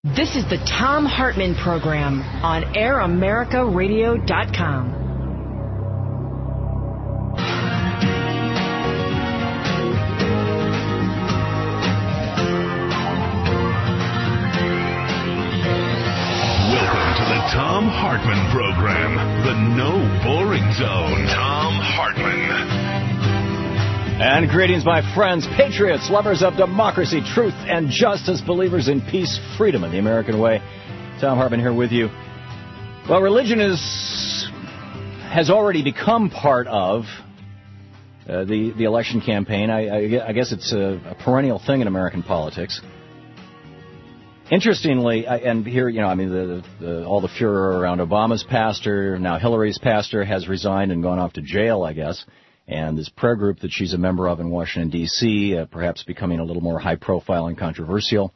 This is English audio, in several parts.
This is the Thom Hartmann Program on AirAmericaRadio.com. Welcome to the Thom Hartmann Program, the no boring zone. Thom Hartmann. And greetings, my friends, patriots, lovers of democracy, truth, and justice, believers in peace, freedom, and the American way. Thom Hartmann here with you. Well, religion has already become part of the election campaign. I guess it's a perennial thing in American politics. Interestingly, and here, all the furor around Obama's pastor, now Hillary's pastor, has resigned and gone off to jail, I guess. And this prayer group that she's a member of in Washington, D.C., perhaps becoming a little more high-profile and controversial.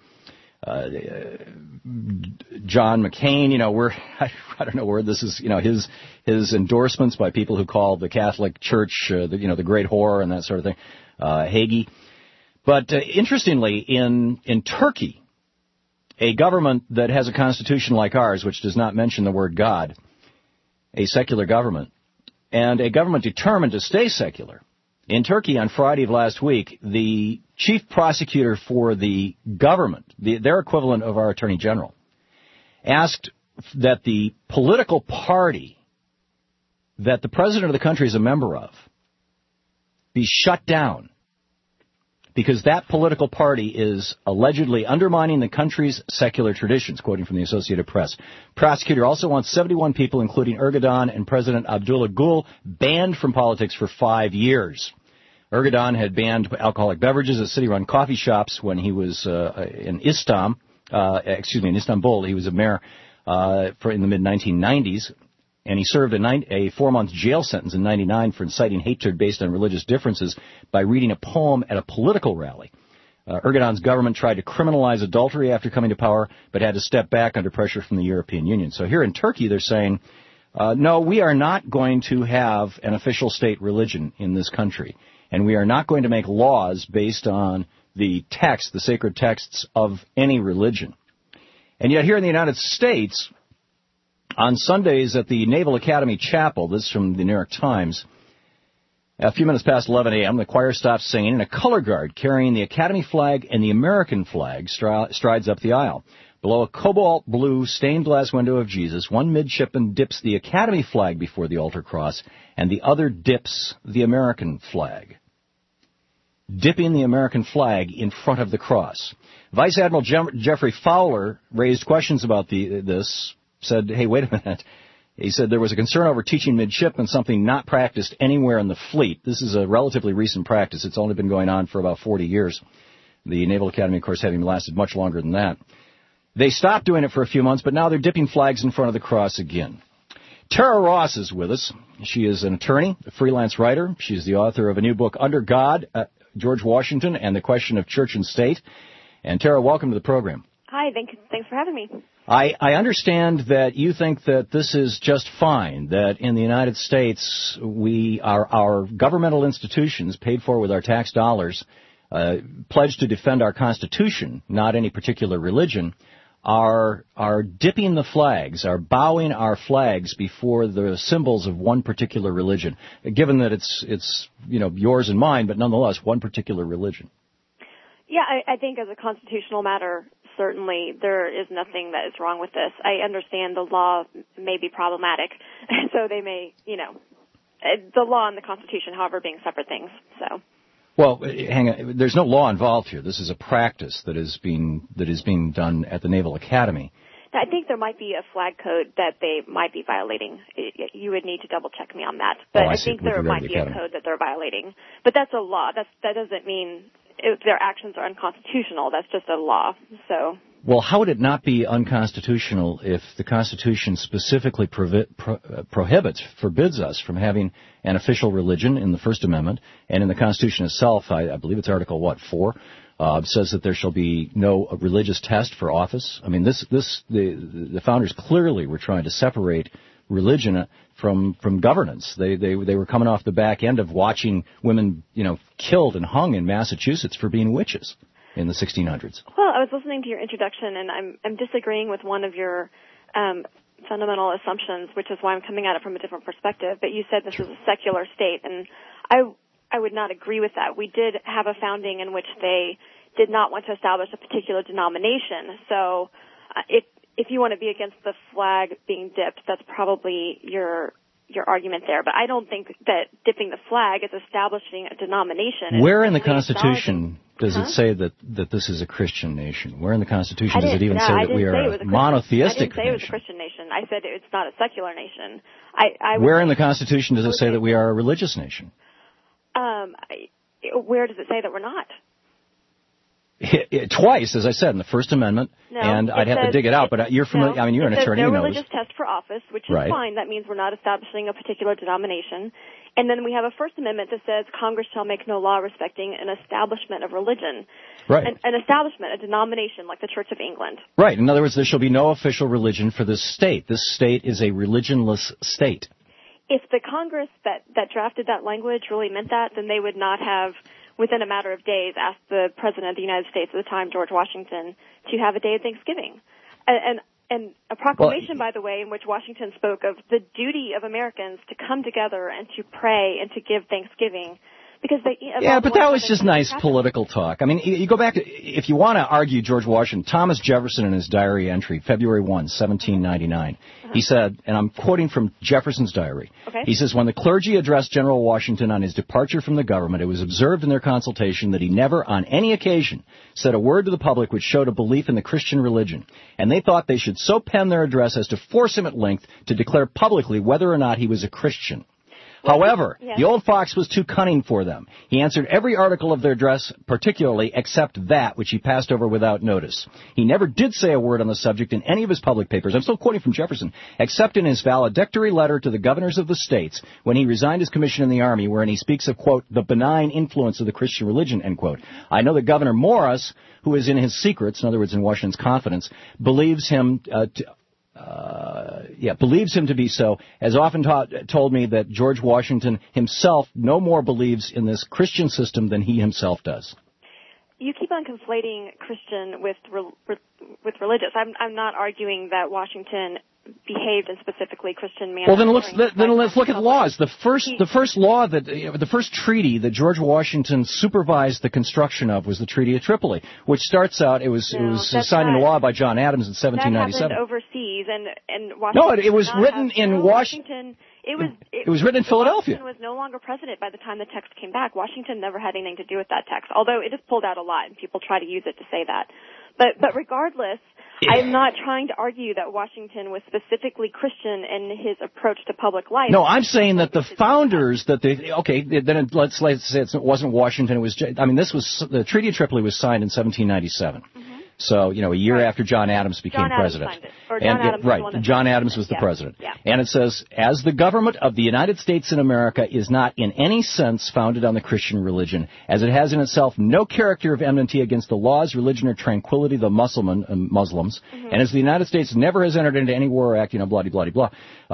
John McCain, I don't know where this is, his endorsements by people who call the Catholic Church, the great whore and that sort of thing, Hagee. But interestingly, in Turkey, a government that has a constitution like ours, which does not mention the word God, a secular government, and a government determined to stay secular. In Turkey on Friday of last week, the chief prosecutor for the government, their equivalent of our attorney general, asked that the political party that the president of the country is a member of be shut down because that political party is allegedly undermining the country's secular traditions, quoting from the Associated Press. Prosecutor also wants 71 people, including Erdogan and President Abdullah Gül, banned from politics for 5 years. Erdogan had banned alcoholic beverages at city-run coffee shops when he was in Istanbul. He was a mayor in the mid-1990s. And he served a 4-month jail sentence in 1999 for inciting hatred based on religious differences by reading a poem at a political rally. Erdogan's government tried to criminalize adultery after coming to power, but had to step back under pressure from the European Union. So here in Turkey, they're saying, no, we are not going to have an official state religion in this country. And we are not going to make laws based on the sacred texts of any religion. And yet here in the United States, on Sundays at the Naval Academy Chapel, this is from the New York Times, a few minutes past 11 a.m., the choir stops singing, and a color guard carrying the Academy flag and the American flag strides up the aisle. Below a cobalt blue stained glass window of Jesus, one midshipman dips the Academy flag before the altar cross, and the other dips the American flag. Dipping the American flag in front of the cross. Vice Admiral Jeffrey Fowler raised questions about this, said, hey, wait a minute. He said there was a concern over teaching midshipmen something not practiced anywhere in the fleet. This is a relatively recent practice. It's only been going on for about 40 years. The Naval Academy, of course, having lasted much longer than that. They stopped doing it for a few months, but now they're dipping flags in front of the cross again. Tara Ross is with us. She is an attorney, a freelance writer. She's the author of a new book, Under God, George Washington and the Question of Church and State. And Tara, welcome to the program. Hi, thanks for having me. I understand that you think that this is just fine, that in the United States our governmental institutions, paid for with our tax dollars, pledged to defend our Constitution, not any particular religion, are dipping the flags, are bowing our flags before the symbols of one particular religion, given that it's yours and mine, but nonetheless one particular religion. Yeah, I think as a constitutional matter, certainly there is nothing that is wrong with this. I understand the law may be problematic, so they may, the law and the Constitution, however, being separate things. So. Well, hang on. There's no law involved here. This is a practice that is being done at the Naval Academy. I think there might be a flag code that they might be violating. You would need to double check me on that. But I think there might be a code that they're violating. But that's a law. That doesn't mean if their actions are unconstitutional. That's just a law. So. Well, how would it not be unconstitutional if the Constitution specifically forbids us from having an official religion in the First Amendment, and in the Constitution itself, I believe it's Article 4, says that there shall be no religious test for office. I mean, the founders clearly were trying to separate religion from governance. They were coming off the back end of watching women, killed and hung in Massachusetts for being witches. in the 1600s? Well, I was listening to your introduction, and I'm disagreeing with one of your fundamental assumptions, which is why I'm coming at it from a different perspective. But you said this is a secular state, and I would not agree with that. We did have a founding in which they did not want to establish a particular denomination. So if you want to be against the flag being dipped, that's probably your argument there. But I don't think that dipping the flag is establishing a denomination. Where in the Constitution does it say that this is a Christian nation? Where in the Constitution does it even say that we are a monotheistic nation? I didn't say it was a Christian nation. I said it's not a secular nation. Where in the Constitution does it say that we are a religious nation? Where does it say that we're not? Twice, as I said, in the First Amendment, and I'd have to dig it out, but you're familiar, I mean, you're an attorney, you know. No religious test for office, which is fine. That means we're not establishing a particular denomination. And then we have a First Amendment that says Congress shall make no law respecting an establishment of religion. Right. An establishment, a denomination like the Church of England. Right. In other words, there shall be no official religion for this state. This state is a religionless state. If the Congress that drafted that language really meant that, then they would not have, within a matter of days, asked the President of the United States at the time, George Washington, to have a day of Thanksgiving. And a proclamation, by the way, in which Washington spoke of the duty of Americans to come together and to pray and to give Thanksgiving. Because but that was just nice political talk. I mean, you go back, if you want to argue George Washington, Thomas Jefferson in his diary entry, February 1, 1799, he said, and I'm quoting from Jefferson's diary, he says, when the clergy addressed General Washington on his departure from the government, it was observed in their consultation that he never on any occasion said a word to the public which showed a belief in the Christian religion, and they thought they should so pen their address as to force him at length to declare publicly whether or not he was a Christian. However, the old fox was too cunning for them. He answered every article of their address particularly except that which he passed over without notice. He never did say a word on the subject in any of his public papers, I'm still quoting from Jefferson, except in his valedictory letter to the governors of the states when he resigned his commission in the Army, wherein he speaks of, quote, the benign influence of the Christian religion, end quote. I know that Governor Morris, who is in his secrets, in other words, in Washington's confidence, believes him to be so, has often told me that George Washington himself no more believes in this Christian system than he himself does. You keep on conflating Christian with religious. I'm not arguing that Washington behaved in specifically Christian manner. Well, then let's look at laws. The first treaty that George Washington supervised the construction of was the Treaty of Tripoli, which starts out it was signed into law by John Adams in 1797. That happened overseas, and Washington. No, it was written in Washington. It was written in Philadelphia. Washington was no longer president by the time the text came back. Washington never had anything to do with that text, although it is pulled out a lot, and people try to use it to say that. But regardless, I'm not trying to argue that Washington was specifically Christian in his approach to public life. No, I'm saying that the founders, then let's say it wasn't Washington. It was, the Treaty of Tripoli was signed in 1797. So, a year after John Adams became president. John Adams was the president. Yeah. And it says, as the government of the United States in America is not in any sense founded on the Christian religion, as it has in itself no character of enmity against the laws, religion, or tranquility of the Muslims, and as the United States never has entered into any war or act, blah-de-blah-de-blah.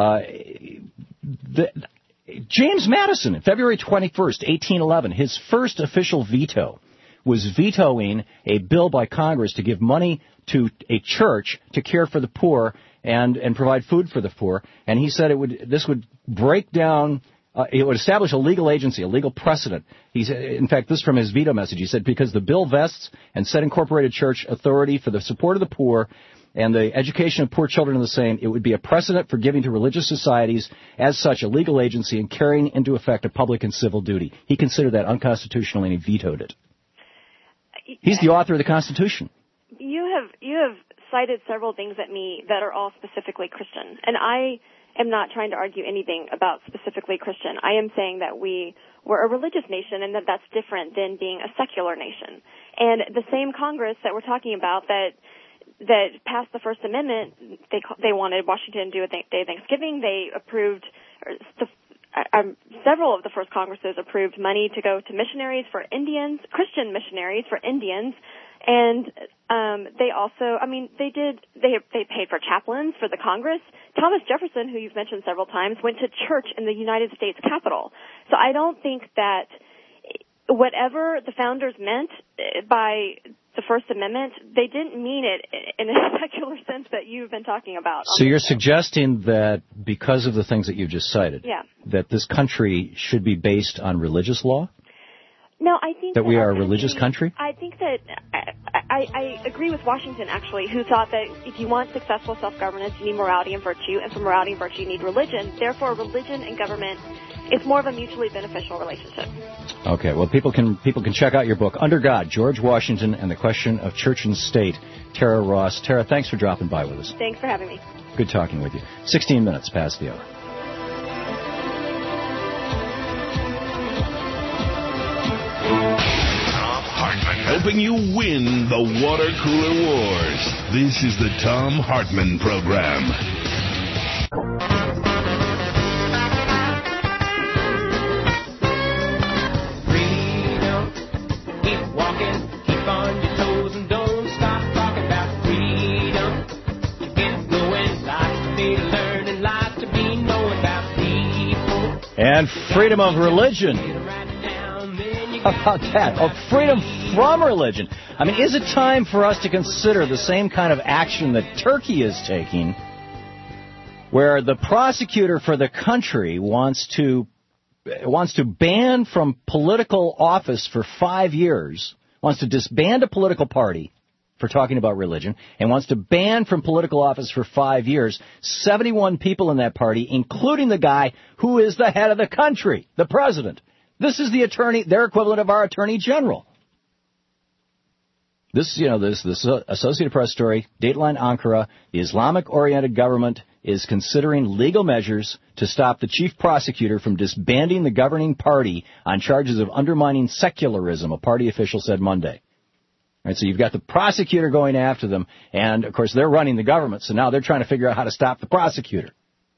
James Madison, February 21st, 1811, his first official veto was vetoing a bill by Congress to give money to a church to care for the poor and provide food for the poor. And he said this would break down, it would establish a legal agency, a legal precedent. He said, in fact, this from his veto message. He said, because the bill vests and set incorporated church authority for the support of the poor and the education of poor children in the same, it would be a precedent for giving to religious societies as such a legal agency and carrying into effect a public and civil duty. He considered that unconstitutional and he vetoed it. He's the author of the Constitution. You have cited several things at me that are all specifically Christian, and I am not trying to argue anything about specifically Christian. I am saying that we were a religious nation and that's different than being a secular nation. And the same Congress that we're talking about that passed the First Amendment, they wanted Washington to do a day of Thanksgiving. They approved several of the first Congresses approved money to go to missionaries for Indians, Christian missionaries for Indians, and they also, they paid for chaplains for the Congress. Thomas Jefferson, who you've mentioned several times, went to church in the United States Capitol. So I don't think that whatever the founders meant by the First Amendment, they didn't mean it in a secular sense that you've been talking about. So you're suggesting that because of the things that you just cited, that this country should be based on religious law? No, I think that we are a religious country? I think that I agree with Washington, actually, who thought that if you want successful self-governance, you need morality and virtue, and for morality and virtue, you need religion. Therefore, religion and government is more of a mutually beneficial relationship. Okay, well, people can check out your book, Under God, George Washington and the Question of Church and State. Tara Ross. Tara, thanks for dropping by with us. Thanks for having me. Good talking with you. 16 minutes past the hour. Helping you win the water cooler wars. This is the Thom Hartmann Program. Freedom, keep walking, keep on your toes and don't stop talking about freedom. Keep going, lots to be learning, lots to be knowing about people. And freedom of religion. How about that? Oh, freedom from religion. I mean, is it time for us to consider the same kind of action that Turkey is taking, where the prosecutor for the country wants to ban from political office for 5 years, wants to disband a political party for talking about religion, and wants to ban from political office for 5 years 71 people in that party, including the guy who is the head of the country, the president. This is the attorney, their equivalent of our attorney general. This Associated Press story, Dateline Ankara, the Islamic-oriented government is considering legal measures to stop the chief prosecutor from disbanding the governing party on charges of undermining secularism, a party official said Monday. All right, so you've got the prosecutor going after them, and, of course, they're running the government, so now they're trying to figure out how to stop the prosecutor.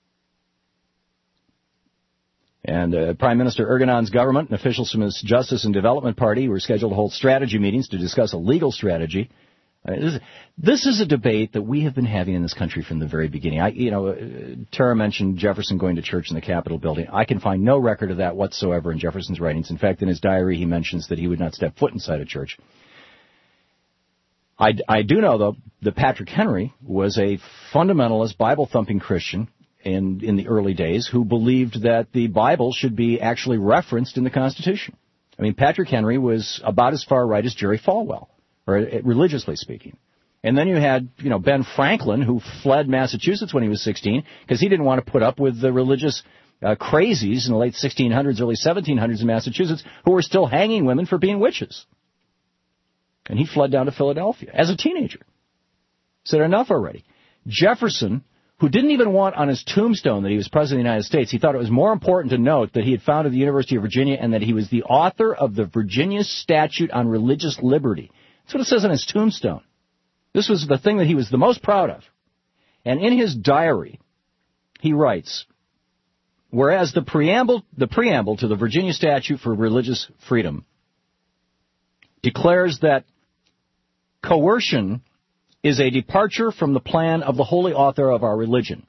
And Prime Minister Erdogan's government and officials from his Justice and Development Party were scheduled to hold strategy meetings to discuss a legal strategy. This is a debate that we have been having in this country from the very beginning. Tara mentioned Jefferson going to church in the Capitol building. I can find no record of that whatsoever in Jefferson's writings. In fact, in his diary, he mentions that he would not step foot inside a church. I do know, though, that Patrick Henry was a fundamentalist, Bible-thumping Christian in the early days who believed that the Bible should be actually referenced in the Constitution. I mean, Patrick Henry was about as far right as Jerry Falwell, or religiously speaking. And then you had, Ben Franklin, who fled Massachusetts when he was 16 because he didn't want to put up with the religious crazies in the late 1600s, early 1700s in Massachusetts who were still hanging women for being witches. And he fled down to Philadelphia as a teenager. Said, enough already. Jefferson, who didn't even want on his tombstone that he was President of the United States, he thought it was more important to note that he had founded the University of Virginia and that he was the author of the Virginia Statute on Religious Liberty. That's what it says on his tombstone. This was the thing that he was the most proud of. And in his diary, he writes, whereas the preamble to the Virginia Statute for Religious Freedom declares that coercion is a departure from the plan of the holy author of our religion.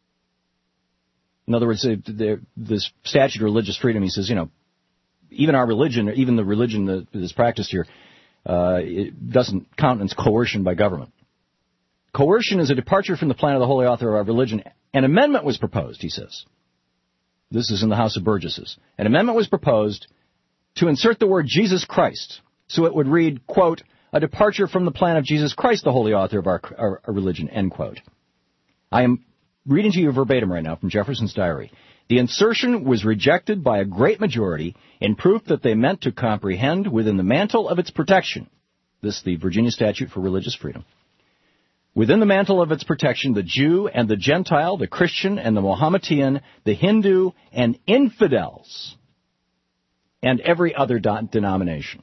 In other words, this statute of religious freedom, he says, even our religion, or even the religion that is practiced here, it doesn't countenance coercion by government. Coercion is a departure from the plan of the holy author of our religion. An amendment was proposed, he says. This is in the House of Burgesses. An amendment was proposed to insert the word Jesus Christ, so it would read, quote, a departure from the plan of Jesus Christ, the holy author of our religion, end quote. I am reading to you verbatim right now from Jefferson's diary. The insertion was rejected by a great majority in proof that they meant to comprehend within the mantle of its protection, this the Virginia Statute for Religious Freedom, within the mantle of its protection, the Jew and the Gentile, the Christian and the Mohammedan, the Hindu and infidels, and every other denomination.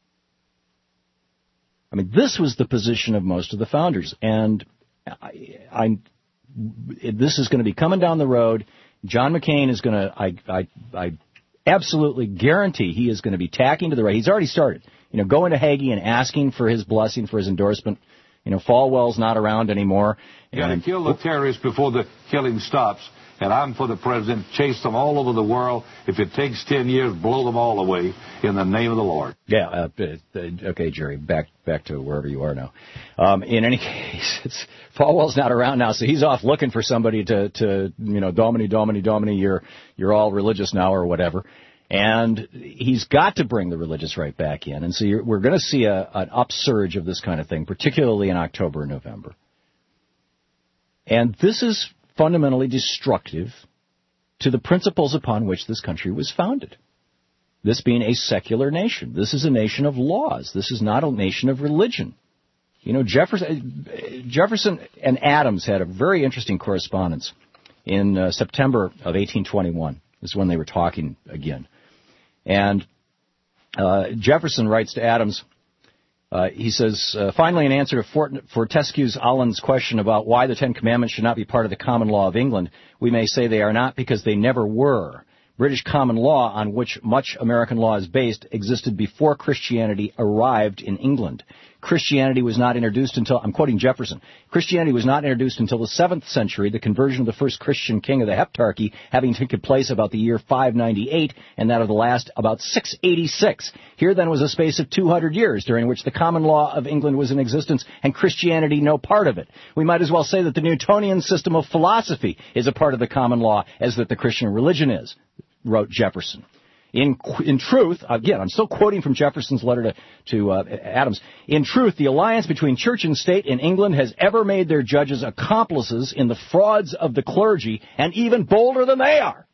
I mean, this was the position of most of the founders, and this is going to be coming down the road. John McCain is going to, I absolutely guarantee he is going to be tacking to the right. He's already started, going to Hagee and asking for his blessing, for his endorsement. Falwell's not around anymore. You got to kill the terrorists before the killing stops. And I'm for the president. Chase them all over the world. If it takes 10 years, blow them all away in the name of the Lord. Yeah. Okay, Jerry, back to wherever you are now. In any case, Falwell's not around now, so he's off looking for somebody to Domini, you're all religious now or whatever. And he's got to bring the religious right back in. And so we're going to see an upsurge of this kind of thing, particularly in October and November. And this is fundamentally destructive to the principles upon which this country was founded. This being a secular nation. This is a nation of laws. This is not a nation of religion. You know, Jefferson and Adams had a very interesting correspondence in September of 1821. This is when they were talking again. And Jefferson writes to Adams, he says, finally, in answer to Fortescue Allen's question about why the Ten Commandments should not be part of the common law of England, we may say they are not because they never were. British common law, on which much American law is based, existed before Christianity arrived in England. Christianity was not introduced until, I'm quoting Jefferson, Christianity was not introduced until the 7th century, the conversion of the first Christian king of the Heptarchy having taken place about the year 598, and that of the last about 686. Here then was a space of 200 years, during which the common law of England was in existence, and Christianity no part of it. We might as well say that the Newtonian system of philosophy is a part of the common law, as that the Christian religion is, wrote Jefferson. In truth, again, I'm still quoting from Jefferson's letter to Adams. In truth, the alliance between church and state in England has ever made their judges accomplices in the frauds of the clergy, and even bolder than they are.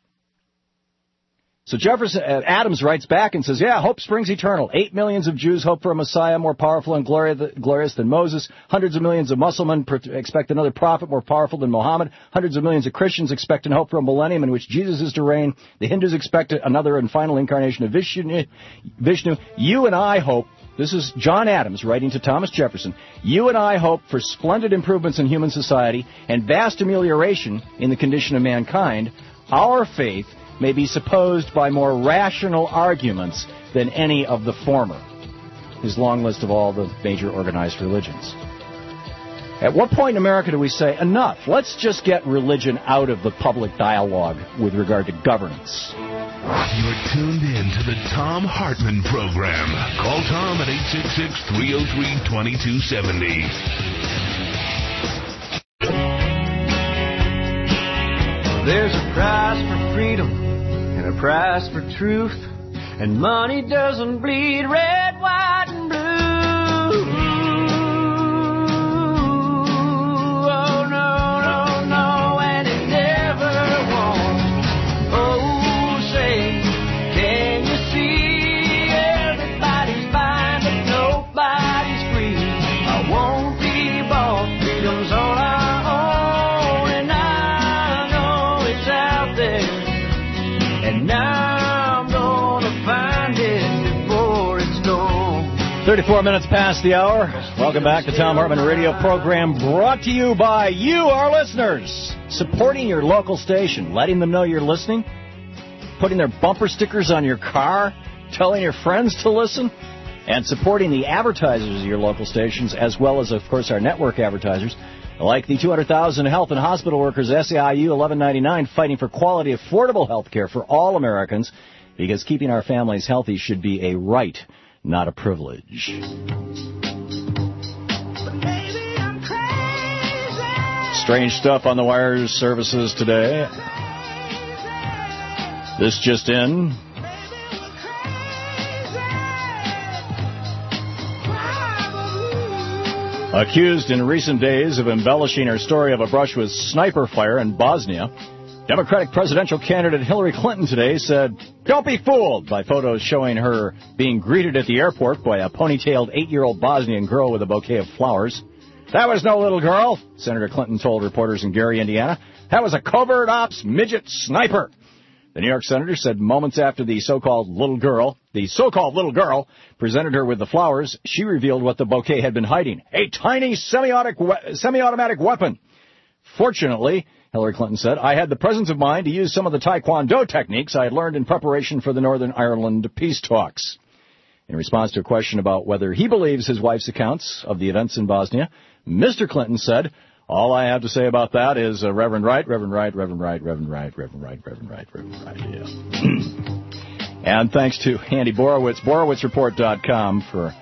So Adams writes back and says, yeah, hope springs eternal. 8 millions of Jews hope for a Messiah more powerful and glorious than Moses. Hundreds of millions of Muslims expect another prophet more powerful than Muhammad. Hundreds of millions of Christians expect and hope for a millennium in which Jesus is to reign. The Hindus expect another and final incarnation of Vishnu. You and I hope, this is John Adams writing to Thomas Jefferson, you and I hope for splendid improvements in human society and vast amelioration in the condition of mankind. Our faith may be supposed by more rational arguments than any of the former. His long list of all the major organized religions. At what point in America do we say, enough, let's just get religion out of the public dialogue with regard to governance? You're tuned in to the Thom Hartmann Program. Call Tom at 866-303-2270. There's a price for freedom and a price for truth, and money doesn't bleed red, white, and blue. Oh, no, no, no, and it never won't. Oh, say, can you see everybody's fine, but nobody's free? I won't be bought, freedom's all I own, and I know it's out there. And now I'm gonna find it before it's gone. 34 minutes past the hour. Welcome back to Thom Hartmann Radio Program, brought to you by you, our listeners. Supporting your local station, letting them know you're listening, putting their bumper stickers on your car, telling your friends to listen, and supporting the advertisers of your local stations, as well as, of course, our network advertisers, like the 200,000 health and hospital workers, SEIU 1199, fighting for quality, affordable health care for all Americans, because keeping our families healthy should be a right, not a privilege. Strange stuff on the wires services today. This just in. Accused in recent days of embellishing her story of a brush with sniper fire in Bosnia, Democratic presidential candidate Hillary Clinton today said, "Don't be fooled," by photos showing her being greeted at the airport by a ponytailed 8-year-old Bosnian girl with a bouquet of flowers. "That was no little girl," Senator Clinton told reporters in Gary, Indiana. "That was a covert ops midget sniper." The New York senator said moments after the so-called little girl presented her with the flowers, she revealed what the bouquet had been hiding: a tiny semi-automatic weapon. "Fortunately," Hillary Clinton said, "I had the presence of mind to use some of the Taekwondo techniques I had learned in preparation for the Northern Ireland peace talks." In response to a question about whether he believes his wife's accounts of the events in Bosnia, Mr. Clinton said, All I have to say about that is Reverend Wright, Reverend Wright, Reverend Wright, Reverend Wright, Reverend Wright, Reverend Wright, Reverend Wright, yeah. And thanks to Andy Borowitz, BorowitzReport.com for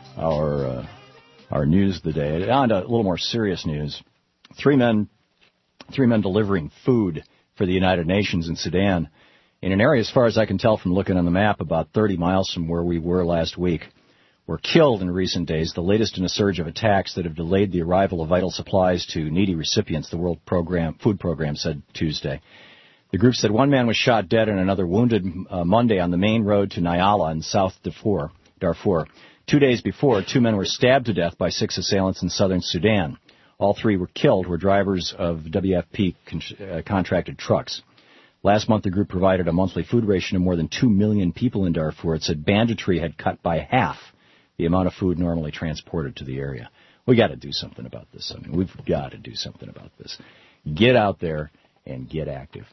our news of the day. On to a little more serious news. Three men delivering food for the United Nations in Sudan in an area, as far as I can tell from looking on the map, about 30 miles from where we were last week, were killed in recent days, the latest in a surge of attacks that have delayed the arrival of vital supplies to needy recipients, the World Food Program said Tuesday. The group said one man was shot dead and another wounded Monday on the main road to Nyala in South Darfur. 2 days before, 2 men were stabbed to death by 6 assailants in southern Sudan. All 3 were killed, were drivers of WFP contracted trucks. Last month, the group provided a monthly food ration to more than 2 million people in Darfur. It said banditry had cut by half the amount of food normally transported to the area. We got to do something about this. I mean, we've got to do something about this. Get out there and get active.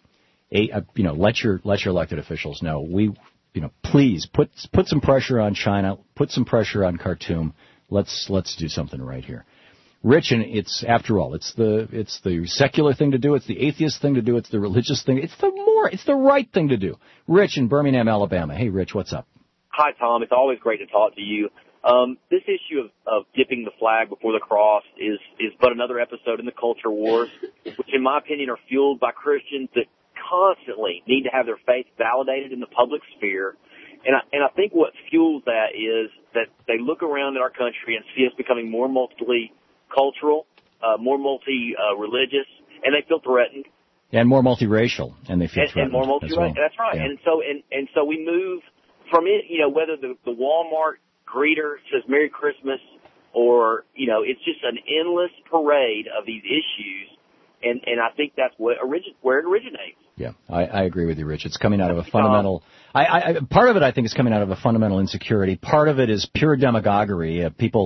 Let your elected officials know. Please put some pressure on China. Put some pressure on Khartoum. Let's do something right here. Rich, and it's after all, it's the secular thing to do. It's the atheist thing to do. It's the religious thing. It's the right thing to do. Rich in Birmingham, Alabama. Hey, Rich, what's up? Hi, Tom. It's always great to talk to you. This issue of dipping the flag before the cross is but another episode in the culture wars, which in my opinion are fueled by Christians that constantly need to have their faith validated in the public sphere. And I think what fuels that is that they look around at our country and see us becoming more multicultural, more multi-religious, and they feel threatened. And more multiracial, and they feel threatened. And more multiracial. Well. That's right. Yeah. And so we move from it, whether the Walmart greeter says Merry Christmas or, it's just an endless parade of these issues. And I think that's where it originates. Yeah, I agree with you, Rich. It's coming out of a fundamental. Part of it, I think, is coming out of a fundamental insecurity. Part of it is pure demagoguery. People,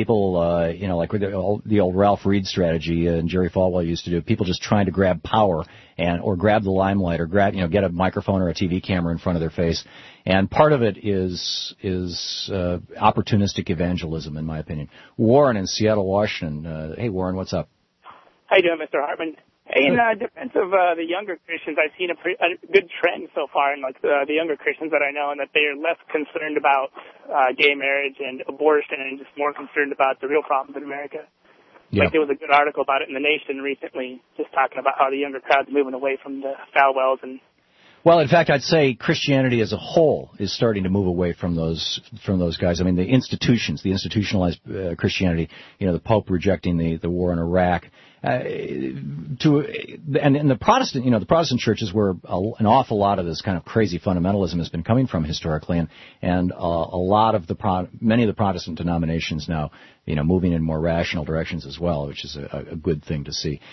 like with the old Ralph Reed strategy and Jerry Falwell used to do. People just trying to grab power or grab the limelight or get a microphone or a TV camera in front of their face. And part of it is opportunistic evangelism, in my opinion. Warren in Seattle, Washington. Hey, Warren, what's up? How you doing, Mr. Hartman? In defense of the younger Christians, I've seen a good trend so far in the younger Christians that I know, and that they are less concerned about gay marriage and abortion and just more concerned about the real problems in America. Yeah. Like there was a good article about it in The Nation recently, just talking about how the younger crowd's moving away from the Falwells and. Well, in fact, I'd say Christianity as a whole is starting to move away from those guys. I mean, the institutionalized Christianity, the Pope rejecting the war in Iraq, and the Protestant churches where an awful lot of this kind of crazy fundamentalism has been coming from historically, and a lot of many of the Protestant denominations now, moving in more rational directions as well, which is a good thing to see.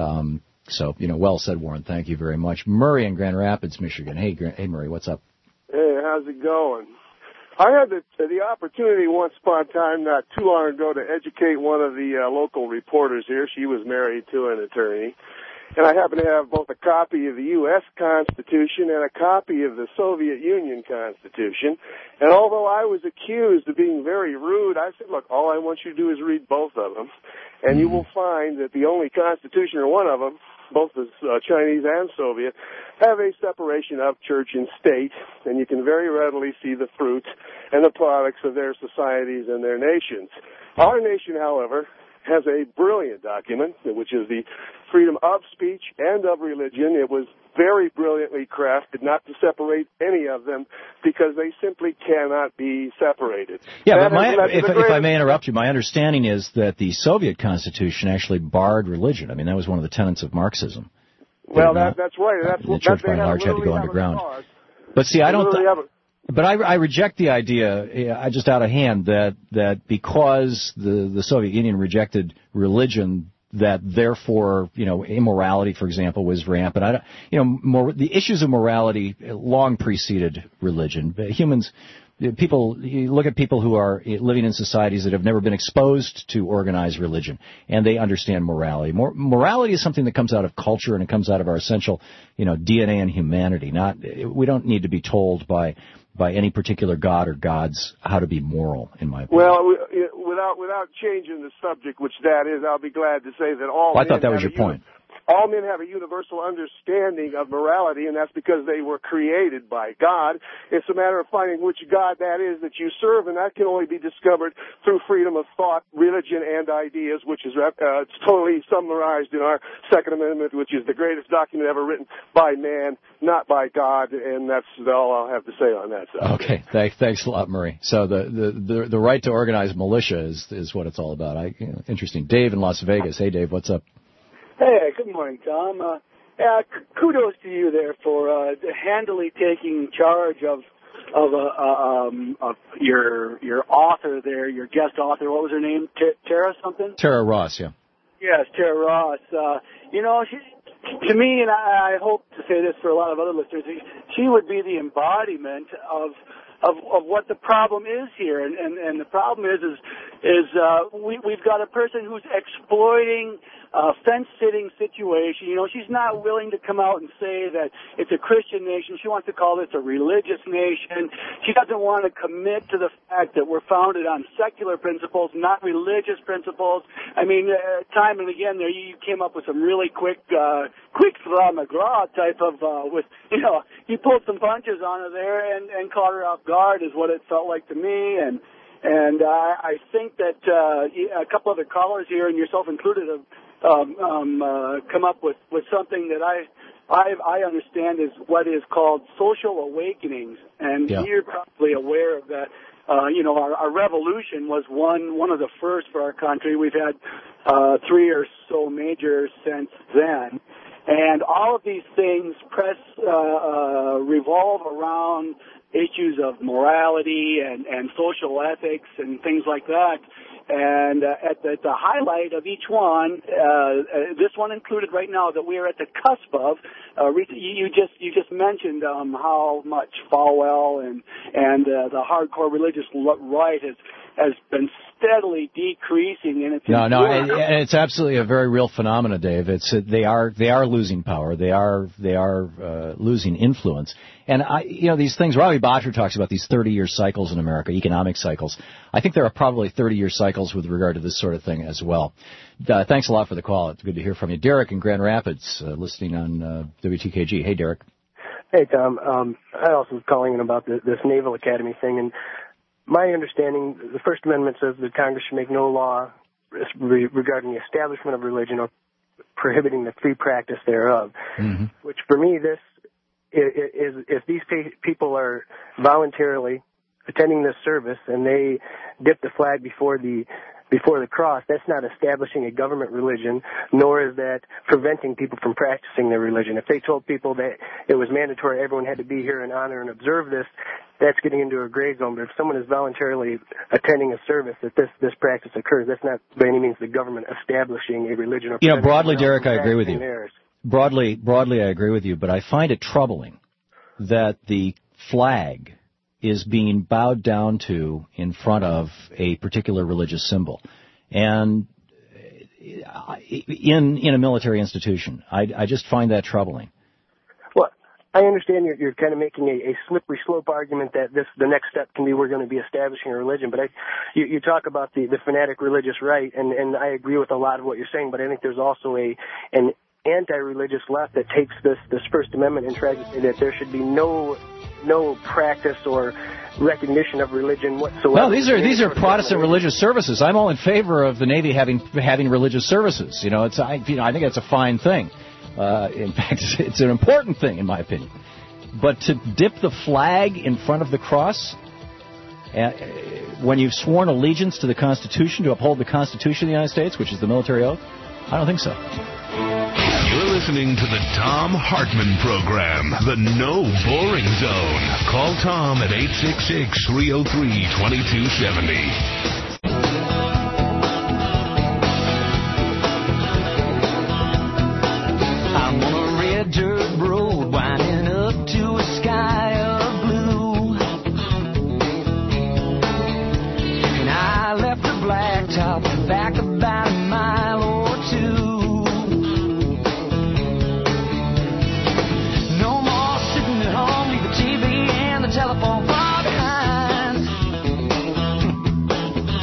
So, well said, Warren. Thank you very much. Murray in Grand Rapids, Michigan. Hey, Murray, what's up? Hey, how's it going? I had the opportunity once upon a time, not too long ago, to educate one of the local reporters here. She was married to an attorney. And I happen to have both a copy of the U.S. Constitution and a copy of the Soviet Union Constitution. And although I was accused of being very rude, I said, look, all I want you to do is read both of them. And you will find that the only constitution, or one of them, both the Chinese and Soviet, have a separation of church and state, and you can very readily see the fruit and the products of their societies and their nations. Our nation, however, has a brilliant document, which is the freedom of speech and of religion. It was very brilliantly crafted not to separate any of them because they simply cannot be separated. Yeah, but if I may interrupt you, my understanding is that the Soviet Constitution actually barred religion. I mean, that was one of the tenets of Marxism. Well, that's right. The church by and large had to go underground. But see, I don't. But I reject the idea, just out of hand, that because the Soviet Union rejected religion, that therefore, immorality, for example, was rampant. The issues of morality long preceded religion. You look at people who are living in societies that have never been exposed to organized religion, and they understand morality. Morality is something that comes out of culture, and it comes out of our essential, DNA and humanity. We don't need to be told by any particular god or gods how to be moral, in my opinion. Well, without changing the subject, which that is, I'll be glad to say that all. Well, I thought that was your point. All men have a universal understanding of morality, and that's because they were created by God. It's a matter of finding which God that is that you serve, and that can only be discovered through freedom of thought, religion, and ideas, which is it's totally summarized in our Second Amendment, which is the greatest document ever written by man, not by God, and that's all I'll have to say on that subject. Okay, thanks a lot, Murray. So the right to organize militia is what it's all about. Interesting. Dave in Las Vegas. Hey, Dave, what's up? Hey, good morning, Tom. Kudos to you there for handily taking charge of your author there, your guest author. What was her name? Tara something? Tara Ross, yeah. Yes, Tara Ross. She, to me, and I hope to say this for a lot of other listeners, she would be the embodiment of what the problem is here, and the problem is we've got a person who's exploiting a fence-sitting situation. She's not willing to come out and say that it's a Christian nation. She wants to call this a religious nation. She doesn't want to commit to the fact that we're founded on secular principles, not religious principles. I mean, time and again there, you came up with some really quick McGraw type of, you pulled some punches on her there and caught her off guard is what it felt like to me. And I think that a couple other callers here, and yourself included, have come up with something that I understand is what is called social awakenings, and you're probably aware of that. Our revolution was one of the first for our country. We've had 3 or so major since then, and all of these things revolve around issues of morality and social ethics and things like that. And at the highlight of each one, this one included right now that we are at the cusp of. You just mentioned how much Falwell and the hardcore religious right has been steadily decreasing, and it's absolutely a very real phenomenon, Dave. They are losing power. They are losing influence. And these things. Robbie Bottcher talks about these 30-year cycles in America, economic cycles. I think there are probably 30-year cycles with regard to this sort of thing as well. Thanks a lot for the call. It's good to hear from you, Derek in Grand Rapids, listening on WTKG. Hey, Derek. Hey, Tom. I also was calling in about this Naval Academy thing, and my understanding, the First Amendment says that Congress should make no law regarding the establishment of religion or prohibiting the free practice thereof. Mm-hmm. Which, for me, this is if these people are voluntarily attending this service and they dip the flag before the cross, that's not establishing a government religion, nor is that preventing people from practicing their religion. If they told people that it was mandatory, everyone had to be here and honor and observe this, that's getting into a gray zone. But if someone is voluntarily attending a service that this practice occurs, that's not by any means the government establishing a religion. Or broadly, Derek, I agree with you. Broadly, I agree with you, but I find it troubling that the flag is being bowed down to in front of a particular religious symbol. And in a military institution, I just find that troubling. Well, I understand you're kind of making a slippery slope argument that the next step can be we're going to be establishing a religion, but you talk about the fanatic religious right, and I agree with a lot of what you're saying, but I think there's also an anti-religious left that takes this First Amendment and tries to say that there should be no practice or recognition of religion whatsoever. Well, these are Protestant religious services. I'm all in favor of the Navy having religious services. I think that's a fine thing. In fact, it's an important thing in my opinion. But to dip the flag in front of the cross when you've sworn allegiance to the Constitution, to uphold the Constitution of the United States, which is the military oath, I don't think so. You're listening to the Thom Hartmann Program, the No Boring Zone. Call Tom at 866-303-2270. I'm on a red dirt road winding up to a sky of blue, and I left the blacktop back about a mile or two. No more sitting at home, leave the TV and the telephone far behind.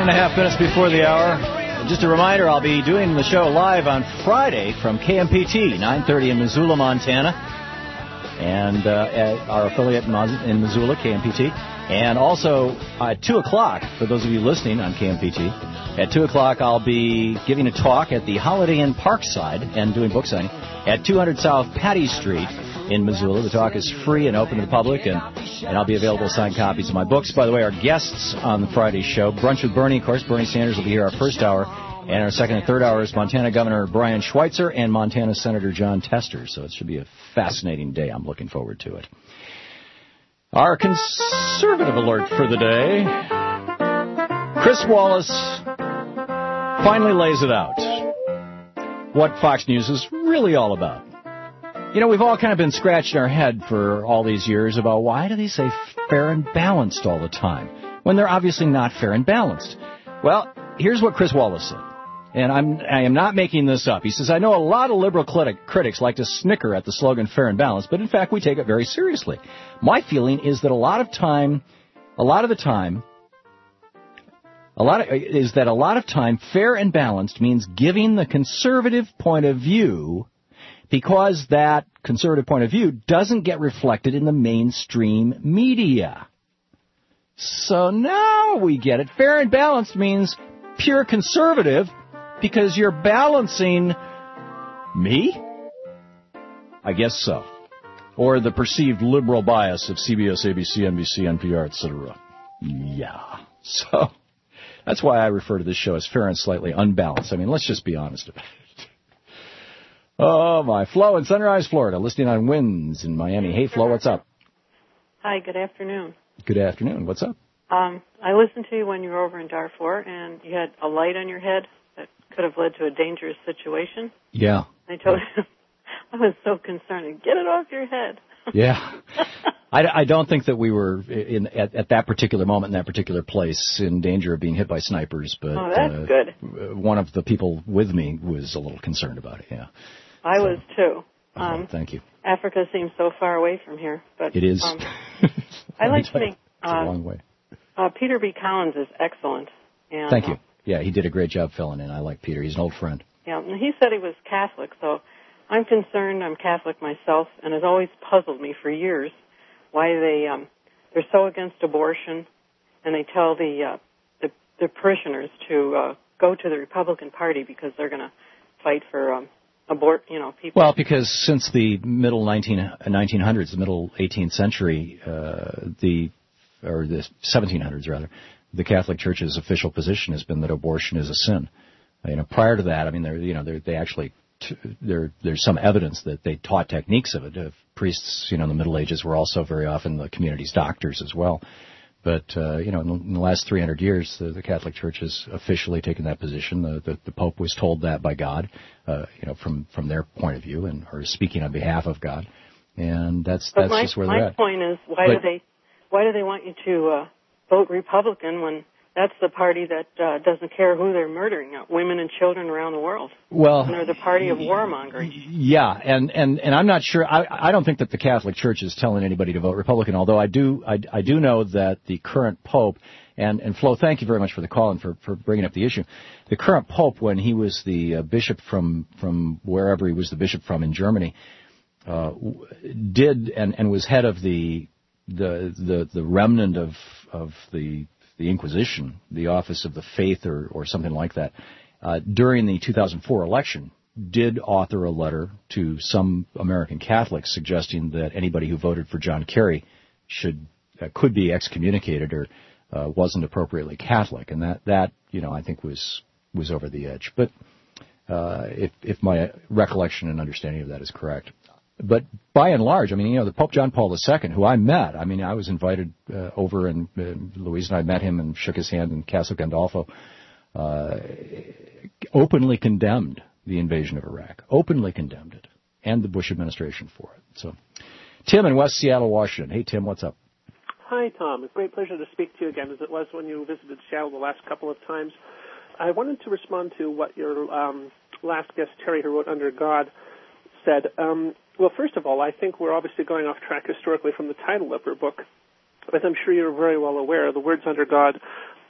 9.5 minutes before the hour. Just a reminder, I'll be doing the show live on Friday from KMPT, 9:30 in Missoula, Montana, and at our affiliate in Missoula, KMPT. And also at 2 o'clock, for those of you listening on KMPT, at 2 o'clock I'll be giving a talk at the Holiday Inn Parkside and doing book signing at 200 South Patty Street in Missoula. The talk is free and open to the public, and I'll be available to sign copies of my books. By the way, our guests on the Friday show, Brunch with Bernie, of course, Bernie Sanders will be here our first hour, and our second and third hour is Montana Governor Brian Schweitzer and Montana Senator John Tester. So it should be a fascinating day. I'm looking forward to it. Our conservative alert for the day. Chris Wallace finally lays it out. What Fox News is really all about. You know, we've all kind of been scratching our head for all these years about why do they say fair and balanced all the time when they're obviously not fair and balanced. Well, here's what Chris Wallace said, and I am not making this up. He says, I know a lot of liberal critics like to snicker at the slogan fair and balanced, but in fact we take it very seriously. My feeling is that a lot of time, fair and balanced means giving the conservative point of view, because that conservative point of view doesn't get reflected in the mainstream media. So now we get it. Fair and balanced means pure conservative because you're balancing me? I guess so. Or the perceived liberal bias of CBS, ABC, NBC, NPR, etc. Yeah. So that's why I refer to this show as fair and slightly unbalanced. I mean, let's just be honest about it. Oh, my. Flo in Sunrise, Florida, listening on Winds in Miami. Hey, Flo, what's up? Hi, good afternoon. Good afternoon. What's up? I listened to you when you were over in Darfur, and you had a light on your head that could have led to a dangerous situation. Yeah. I told him, I was so concerned. Get it off your head. Yeah. I don't think that we were, at that particular moment in that particular place, in danger of being hit by snipers, but that's good. One of the people with me was a little concerned about it, yeah. I was, too. Thank you. Africa seems so far away from here. But it is. I like to think it's a long way. Peter B. Collins is excellent. And, thank you. Yeah, he did a great job filling in. I like Peter. He's an old friend. Yeah, and he said he was Catholic, so I'm concerned. I'm Catholic myself, and it's always puzzled me for years why they're so against abortion, and they tell the parishioners to go to the Republican Party because they're going to fight for people. Well, because since the middle 1900s, the middle 18th century, the 1700s rather, the Catholic Church's official position has been that abortion is a sin. Prior to that, I mean, they actually there's some evidence that they taught techniques of it. Priests, in the Middle Ages were also very often the community's doctors as well. But, in the last 300 years, the Catholic Church has officially taken that position. The Pope was told that by God, from their point of view, and or speaking on behalf of God. And that's just where they're at. My point is, why do they want you to vote Republican when that's the party that doesn't care who they're murdering, women and children around the world? Well, and they're the party of warmongering. Yeah, and I'm not sure. I don't think that the Catholic Church is telling anybody to vote Republican. Although I do know that the current Pope and Flo, thank you very much for the call and for bringing up the issue. The current Pope, when he was the bishop from wherever he was the bishop from in Germany, did and was head of the remnant of the Inquisition, the Office of the Faith or something like that, during the 2004 election, did author a letter to some American Catholics suggesting that anybody who voted for John Kerry could be excommunicated or wasn't appropriately Catholic, and that I think was over the edge. But if my recollection and understanding of that is correct. But by and large, the Pope John Paul II, who I met, I was invited over, and Louise and I met him and shook his hand in Castle Gandolfo, openly condemned the invasion of Iraq, openly condemned it, and the Bush administration for it. So, Tim in West Seattle, Washington. Hey, Tim, what's up? Hi, Tom. It's a great pleasure to speak to you again, as it was when you visited Seattle the last couple of times. I wanted to respond to what your last guest, Terry, who wrote Under God, said. Well, first of all, I think we're obviously going off track historically from the title of your book. As I'm sure you're very well aware, the words Under God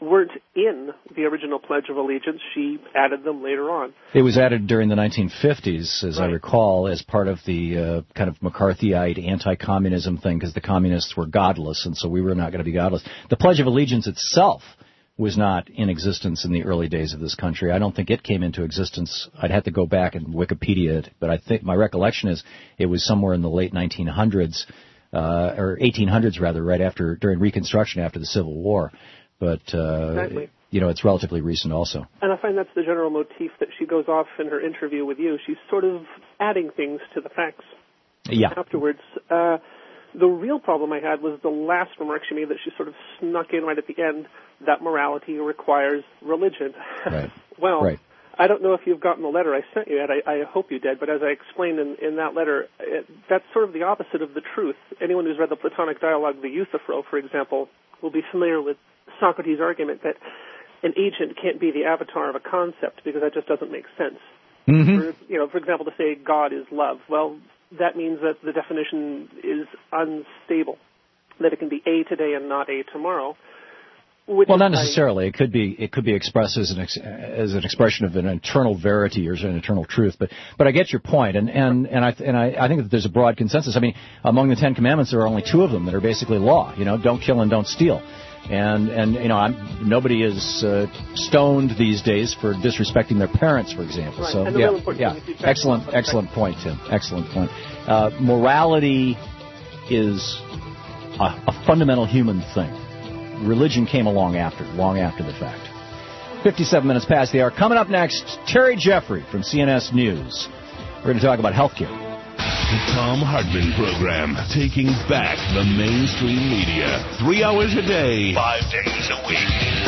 weren't in the original Pledge of Allegiance. She added them later on. It was added during the 1950s, as right. I recall, as part of the kind of McCarthyite anti-communism thing, because the communists were godless, and so we were not going to be godless. The Pledge of Allegiance itself was not in existence in the early days of this country. I don't think it came into existence. I'd have to go back and Wikipedia it, but I think my recollection is it was somewhere in the late 1900s, or 1800s rather, right after, during Reconstruction after the Civil War. But, exactly. It's relatively recent also. And I find that's the general motif that she goes off in her interview with you. She's sort of adding things to the facts afterwards. The real problem I had was the last remark she made that she sort of snuck in right at the end, that morality requires religion. Right. Well, right. I don't know if you've gotten the letter I sent you, Ed. I hope you did, but as I explained in that letter, that's sort of the opposite of the truth. Anyone who's read the Platonic dialogue, the Euthyphro, for example, will be familiar with Socrates' argument that an agent can't be the avatar of a concept because that just doesn't make sense. Mm-hmm. For example, to say God is love, well, that means that the definition is unstable, that it can be A today and not A tomorrow. Well, not necessarily. It could be expressed as an expression of an eternal verity or an eternal truth. But I get your point, and I think that there's a broad consensus. I mean, among the Ten Commandments, there are only two of them that are basically law. Don't kill and don't steal. And nobody is stoned these days for disrespecting their parents, for example. Right. So excellent point, Tim. Excellent point. Morality is a fundamental human thing. Religion came along long after the fact. 57 minutes past the hour. Coming up next, Terry Jeffrey from CNS News. We're going to talk about healthcare. The Thom Hartmann Program, taking back the mainstream media. 3 hours a day, 5 days a week.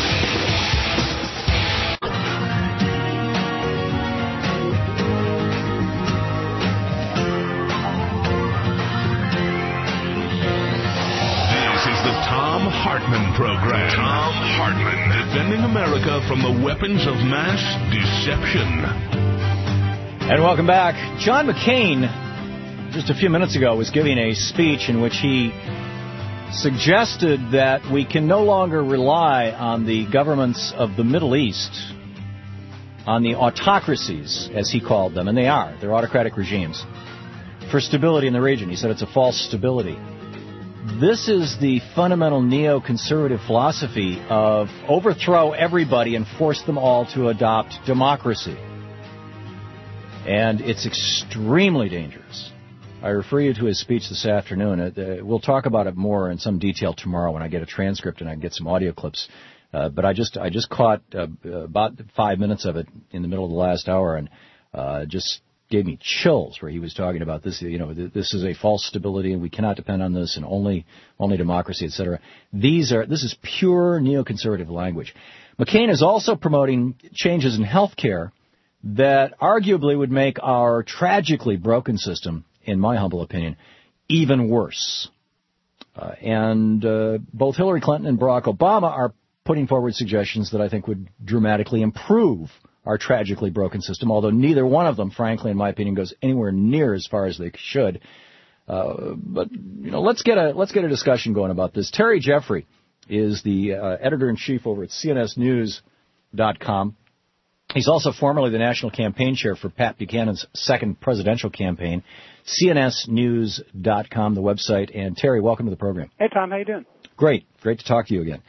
The Thom Hartmann Program. Thom Hartmann, defending America from the weapons of mass deception. And welcome back. John McCain, just a few minutes ago, was giving a speech in which he suggested that we can no longer rely on the governments of the Middle East, on the autocracies, as he called them, and they are. They're autocratic regimes, for stability in the region. He said it's a false stability. This is the fundamental neoconservative philosophy of overthrow everybody and force them all to adopt democracy. And it's extremely dangerous. I refer you to his speech this afternoon. We'll talk about it more in some detail tomorrow when I get a transcript and I get some audio clips. But I just caught about 5 minutes of it in the middle of the last hour, and just gave me chills where he was talking about this. This is a false stability, and we cannot depend on this, and only democracy, etc. This is pure neoconservative language. McCain is also promoting changes in health care that arguably would make our tragically broken system, in my humble opinion, even worse. And both Hillary Clinton and Barack Obama are putting forward suggestions that I think would dramatically improve our tragically broken system, although neither one of them, frankly, in my opinion, goes anywhere near as far as they should. But let's get a discussion going about this. Terry Jeffrey is the editor-in-chief over at CNSNews.com. He's also formerly the national campaign chair for Pat Buchanan's second presidential campaign. CNSNews.com, the website. And Terry, welcome to the program. Hey, Tom, how you doing? Great to talk to you again.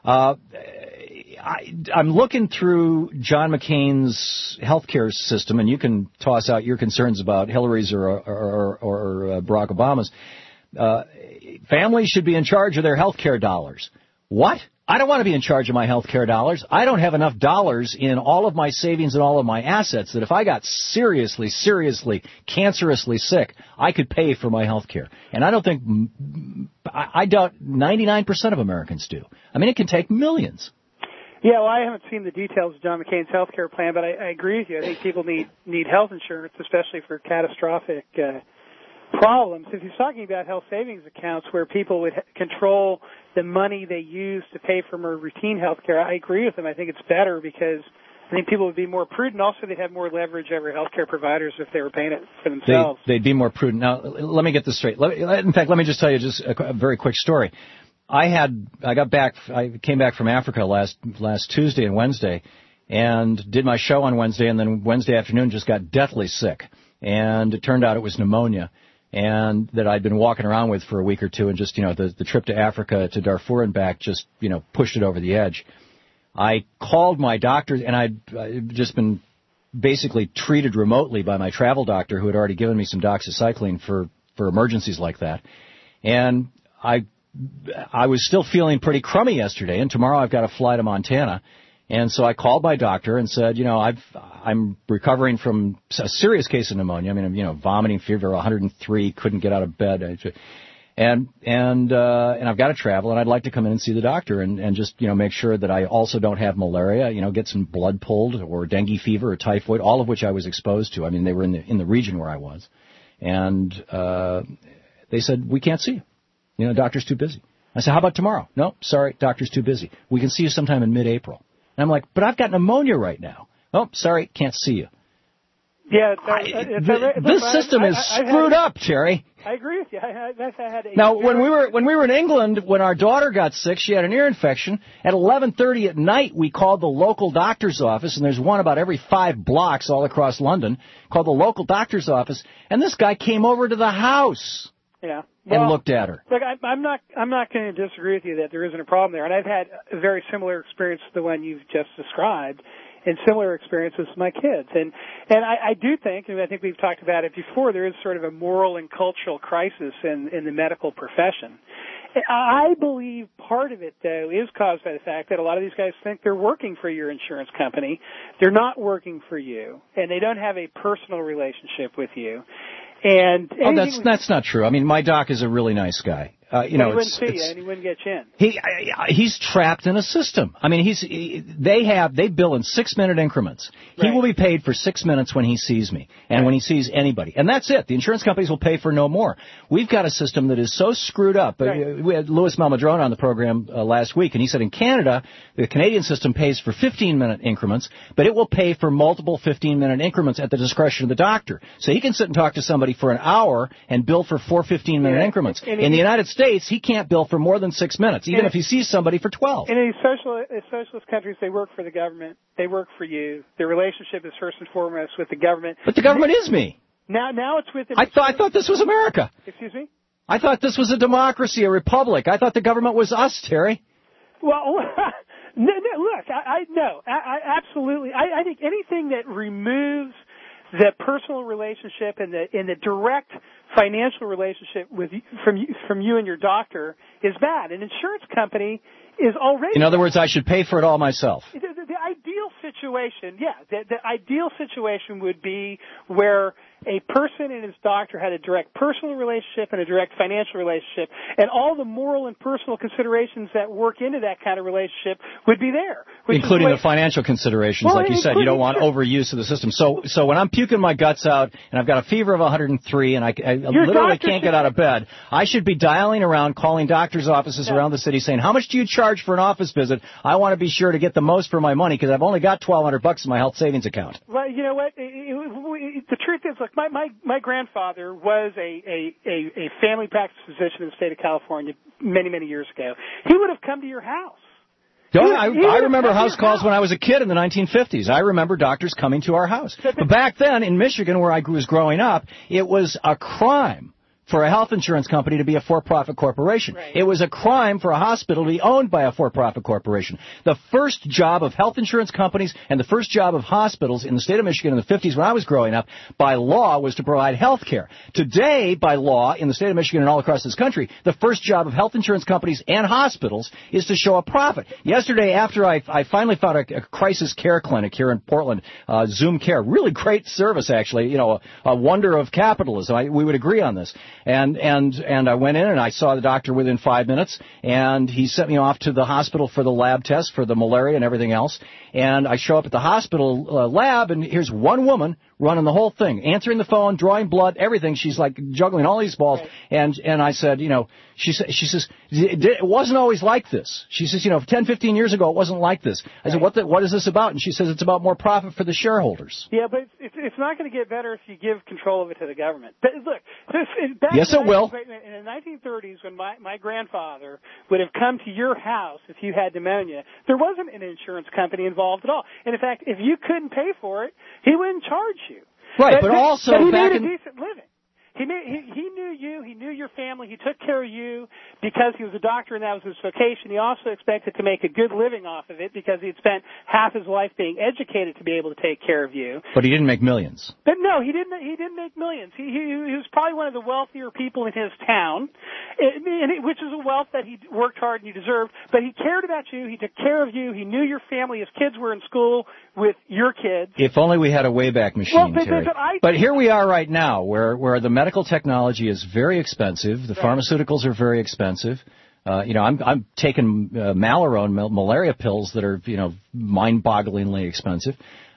I'm looking through John McCain's healthcare system, and you can toss out your concerns about Hillary's or Barack Obama's. Families should be in charge of their healthcare dollars. What? I don't want to be in charge of my healthcare dollars. I don't have enough dollars in all of my savings and all of my assets that if I got seriously, cancerously sick, I could pay for my healthcare. And I doubt 99% of Americans do. I mean, it can take millions. Yeah, well, I haven't seen the details of John McCain's health care plan, but I agree with you. I think people need health insurance, especially for catastrophic problems. If he's talking about health savings accounts where people would control the money they use to pay for more routine health care, I agree with him. I think it's better because I think people would be more prudent. Also, they'd have more leverage over health care providers if they were paying it for themselves. They'd be more prudent. Now, let me get this straight. Let me just tell you just a very quick story. I came back from Africa last Tuesday and Wednesday, and did my show on Wednesday, and then Wednesday afternoon just got deathly sick, and it turned out it was pneumonia, and that I'd been walking around with for a week or two, and just, the trip to Africa, to Darfur and back, just, pushed it over the edge. I called my doctor, and I'd just been basically treated remotely by my travel doctor, who had already given me some doxycycline for emergencies like that. And I was still feeling pretty crummy yesterday, and tomorrow I've got to fly to Montana. And so I called my doctor and said, I'm recovering from a serious case of pneumonia. I mean, vomiting, fever, 103, couldn't get out of bed. And I've got to travel, and I'd like to come in and see the doctor and just, make sure that I also don't have malaria, get some blood pulled, or dengue fever or typhoid, all of which I was exposed to. I mean, they were in the region where I was. And they said, we can't see you. Doctor's too busy. I said, how about tomorrow? No, sorry, doctor's too busy. We can see you sometime in mid-April. And I'm like, but I've got pneumonia right now. Oh, sorry, can't see you. Yeah, this system is screwed up, Terry. I agree with you. Now, when we were in England, when our daughter got sick, she had an ear infection. At 11:30 at night, we called the local doctor's office, and there's one about every 5 blocks all across London. Called the local doctor's office, and this guy came over to the house. Yeah. And looked at her. Look, I'm not going to disagree with you that there isn't a problem there, and I've had a very similar experience to the one you've just described, and similar experiences with my kids. And I do think, and I think we've talked about it before, there is sort of a moral and cultural crisis in the medical profession. I believe part of it, though, is caused by the fact that a lot of these guys think they're working for your insurance company. They're not working for you, and they don't have a personal relationship with you. And that's not true. I mean, my doc is a really nice guy. He wouldn't see you, and he wouldn't get you in. He's trapped in a system. I mean, they bill in 6-minute increments. Right. He will be paid for 6 minutes when he sees me, and when he sees anybody, and that's it. The insurance companies will pay for no more. We've got a system that is so screwed up. Right. We had Louis Malmadrone on the program last week, and he said in Canada, the Canadian system pays for 15-minute increments, but it will pay for multiple 15-minute increments at the discretion of the doctor. So he can sit and talk to somebody for an hour and bill for 4 15-minute increments. In the United States, he can't bill for more than 6 minutes, even if he sees somebody for 12. In these socialist countries, they work for the government. They work for you. Their relationship is first and foremost with the government. But the government is me. Now it's with the... I thought this was America. Excuse me? I thought this was a democracy, a republic. I thought the government was us, Terry. Well, look, I absolutely. I think anything that removes the personal relationship and the direct financial relationship from you and your doctor is bad. An insurance company is already... In other words, I should pay for it all myself. The ideal situation, the ideal situation would be where a person and his doctor had a direct personal relationship and a direct financial relationship, and all the moral and personal considerations that work into that kind of relationship would be there. Including the financial considerations, like you said. You don't want overuse of the system. So when I'm puking my guts out and I've got a fever of 103 and I literally can't get out of bed, I should be dialing around, calling doctors' offices around the city saying, how much do you charge for an office visit? I want to be sure to get the most for my money because I've only got $1,200 in my health savings account. Well, you know what? The truth is, look, my grandfather was a family practice physician in the state of California many years ago. He would have come to your house. I remember house calls when I was a kid in the 1950s. I remember doctors coming to our house. But back then in Michigan, where I was growing up, it was a crime for a health insurance company to be a for-profit corporation. Right. It was a crime for a hospital to be owned by a for-profit corporation. The first job of health insurance companies and the first job of hospitals in the state of Michigan in the 50s when I was growing up, by law, was to provide health care. Today, by law, in the state of Michigan and all across this country, the first job of health insurance companies and hospitals is to show a profit. Yesterday, after I finally found a crisis care clinic here in Portland, Zoom Care, really great service, actually, a wonder of capitalism. We would agree on this. And I went in and I saw the doctor within 5 minutes, and he sent me off to the hospital for the lab test for the malaria and everything else. And I show up at the hospital lab, and here's one woman running the whole thing, answering the phone, drawing blood, everything. She's like juggling all these balls. Right. And I said, she says, it wasn't always like this. She says, 10, 15 years ago, it wasn't like this. I said, what is this about? And she says, it's about more profit for the shareholders. Yeah, but it's not going to get better if you give control of it to the government. But look, yes, it will. In the 1930s, when my grandfather would have come to your house if you had pneumonia, there wasn't an insurance company involved at all. And in fact, if you couldn't pay for it, he wouldn't charge you. Right, but also he back made in... a decent living. He knew you. He knew your family. He took care of you because he was a doctor and that was his vocation. He also expected to make a good living off of it because he'd spent half his life being educated to be able to take care of you. But he didn't make millions. But no, he didn't make millions. He was probably one of the wealthier people in his town, which is a wealth that he worked hard and he deserved. But he cared about you. He took care of you. He knew your family. His kids were in school with your kids. If only we had a Wayback Machine, Terry. But here we are right now where the medical technology is very expensive. The pharmaceuticals are very expensive. I'm taking Malarone, malaria pills that are, mind-bogglingly expensive.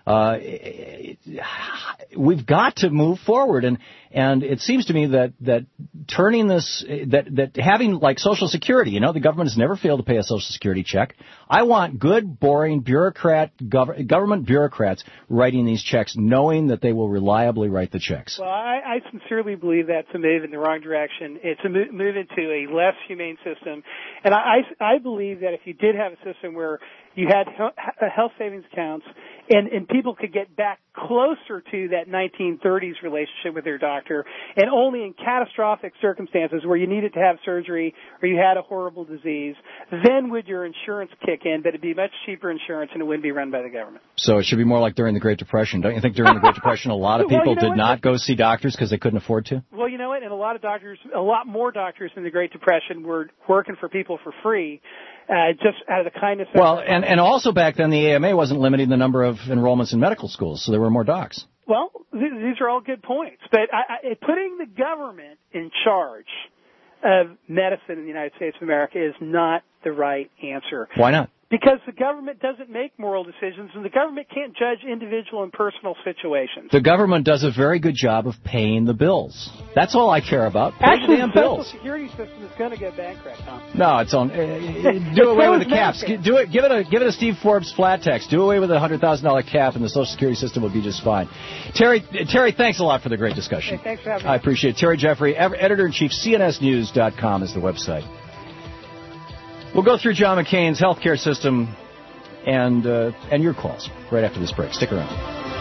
We've got to move forward, and it seems to me that turning this, that having like Social Security, the government has never failed to pay a Social Security check. I want good, boring government bureaucrats writing these checks, knowing that they will reliably write the checks. Well, I sincerely believe that's a move in the wrong direction. It's a move into a less humane system, and I believe that if you did have a system where you had health savings accounts, and people could get back closer to that 1930s relationship with their doctor, and only in catastrophic circumstances where you needed to have surgery or you had a horrible disease, then would your insurance kick in, but it'd be much cheaper insurance and it wouldn't be run by the government. So it should be more like during the Great Depression. Don't you think during the Great Depression a lot of people did not go see doctors because they couldn't afford to? Well, you know what? And a lot more doctors in the Great Depression were working for people for free. Just out of the kindness of... Well, and also back then the AMA wasn't limiting the number of enrollments in medical schools, so there were more docs. Well, these are all good points. But putting the government in charge of medicine in the United States of America is not the right answer. Why not? Because the government doesn't make moral decisions, and the government can't judge individual and personal situations. The government does a very good job of paying the bills. That's all I care about. Pay Actually, the damn the Social bills. Security system is going to go bankrupt, Tom. No, it's on. Do away with the caps. Do it. Give it a Steve Forbes flat tax. Do away with the $100,000 cap, and the Social Security system will be just fine. Terry, thanks a lot for the great discussion. Hey, thanks for having me. I appreciate it. Terry Jeffrey, editor-in-chief, CNSNews.com is the website. We'll go through John McCain's healthcare system and your calls right after this break. Stick around.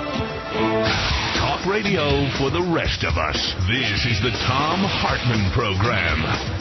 Talk radio for the rest of us. This is the Thom Hartmann Program.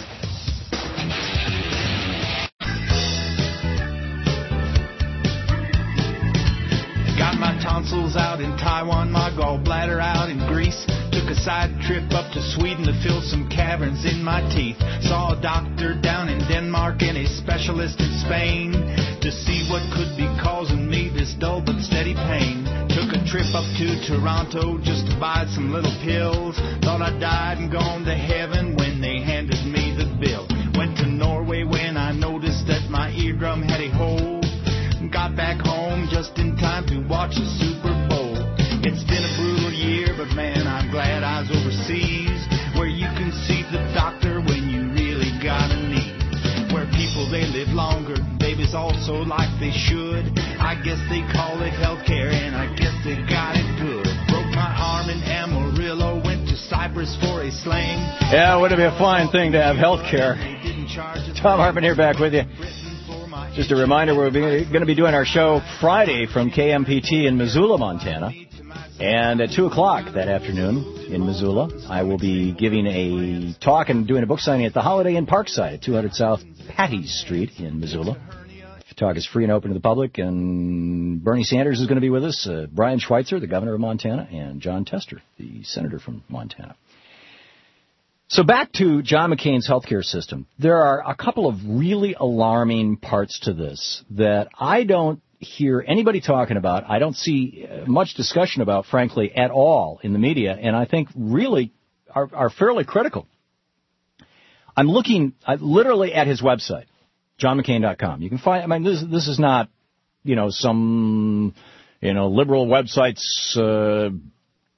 Got my tonsils out in Taiwan, my gallbladder out in Greece. Took a side trip up to Sweden to fill some caverns in my teeth. Saw a doctor down in Denmark and a specialist in Spain to see what could be causing me this dull but steady pain. Took a trip up to Toronto just to buy some little pills. Thought I died and gone to heaven when they handed me the bill. Went to Norway when I noticed that my eardrum had a hole. Got back home just in time to watch the Super Bowl. It's been a brutal year, but man, I'm glad I was overseas, where you can see the doctor when you really got a need. Where people, they live longer, babies also like they should. I guess they call it healthcare, and I guess they got it good. Broke my arm in Amarillo, went to Cyprus for a sling. Yeah, wouldn't it be a fine thing to have healthcare? Thom Hartmann here, back with you. Just a reminder, we're going to be doing our show Friday from KMPT in Missoula, Montana. And at 2 o'clock that afternoon in Missoula, I will be giving a talk and doing a book signing at the Holiday Inn Parkside at 200 South Patty Street in Missoula. The talk is free and open to the public, and Bernie Sanders is going to be with us, Brian Schweitzer, the governor of Montana, and John Tester, the senator from Montana. So back to John McCain's healthcare system. There are a couple of really alarming parts to this that I don't hear anybody talking about. I don't see much discussion about, frankly, at all in the media, and I think really are fairly critical. I'm looking literally at his website, johnmccain.com. You can find, this is not, some, liberal website's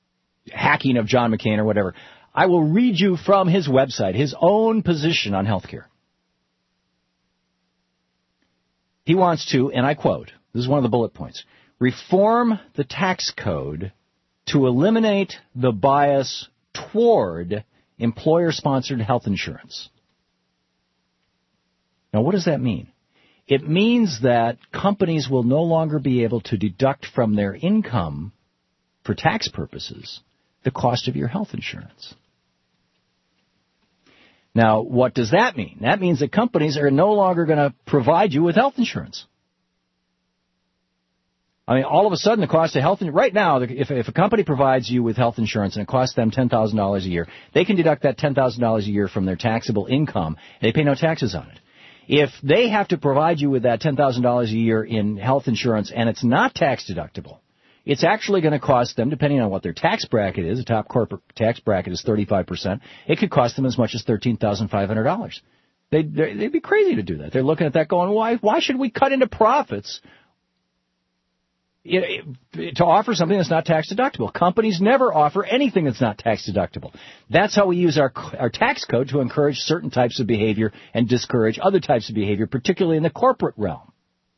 hacking of John McCain or whatever. I will read you from his website, his own position on health care. He wants to, and I quote, this is one of the bullet points, reform the tax code to eliminate the bias toward employer-sponsored health insurance. Now, what does that mean? It means that companies will no longer be able to deduct from their income, for tax purposes, the cost of your health insurance. Now, what does that mean? That means that companies are no longer going to provide you with health insurance. I mean, all of a sudden, the cost of health insurance, right now, if a company provides you with health insurance and it costs them $10,000 a year, they can deduct that $10,000 a year from their taxable income, and they pay no taxes on it. If they have to provide you with that $10,000 a year in health insurance and it's not tax deductible, it's actually going to cost them, depending on what their tax bracket is, the top corporate tax bracket is 35%, it could cost them as much as $13,500. They'd be crazy to do that. They're looking at that going, why should we cut into profits to offer something that's not tax deductible? Companies never offer anything that's not tax deductible. That's how we use our tax code to encourage certain types of behavior and discourage other types of behavior, particularly in the corporate realm.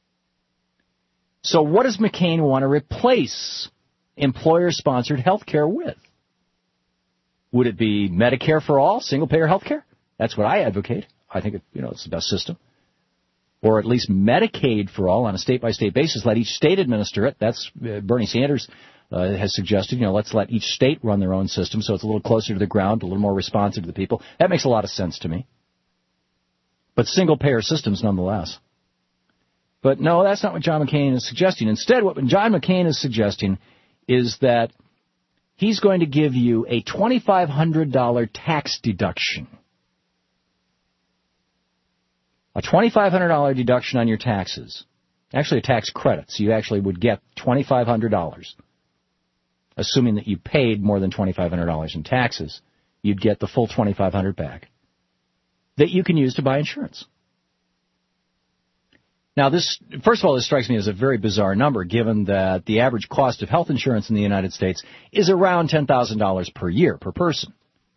So what does McCain want to replace employer-sponsored health care with? Would it be Medicare for all, single-payer health care? That's what I advocate. I think it's the best system. Or at least Medicaid for all on a state-by-state basis. Let each state administer it. That's Bernie Sanders has suggested. Let's let each state run their own system so it's a little closer to the ground, a little more responsive to the people. That makes a lot of sense to me. But single-payer systems nonetheless. But no, that's not what John McCain is suggesting. Instead, what John McCain is suggesting is that he's going to give you a $2,500 tax deduction. A $2,500 deduction on your taxes. Actually, a tax credit. So you actually would get $2,500. Assuming that you paid more than $2,500 in taxes, you'd get the full $2,500 back that you can use to buy insurance. Now, first of all, this strikes me as a very bizarre number, given that the average cost of health insurance in the United States is around $10,000 per year per person.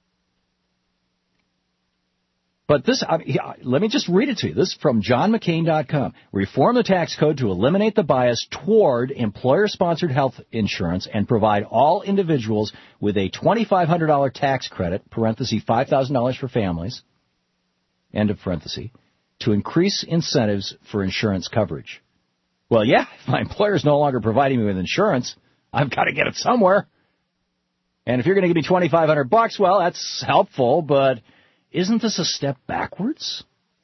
But let me just read it to you. This is from johnmccain.com. Reform the tax code to eliminate the bias toward employer-sponsored health insurance and provide all individuals with a $2,500 tax credit, parenthesis, $5,000 for families, end of parenthesis, to increase incentives for insurance coverage. Well, yeah, if my employer is no longer providing me with insurance, I've got to get it somewhere. And if you're going to give me $2,500, well, that's helpful, but isn't this a step backwards?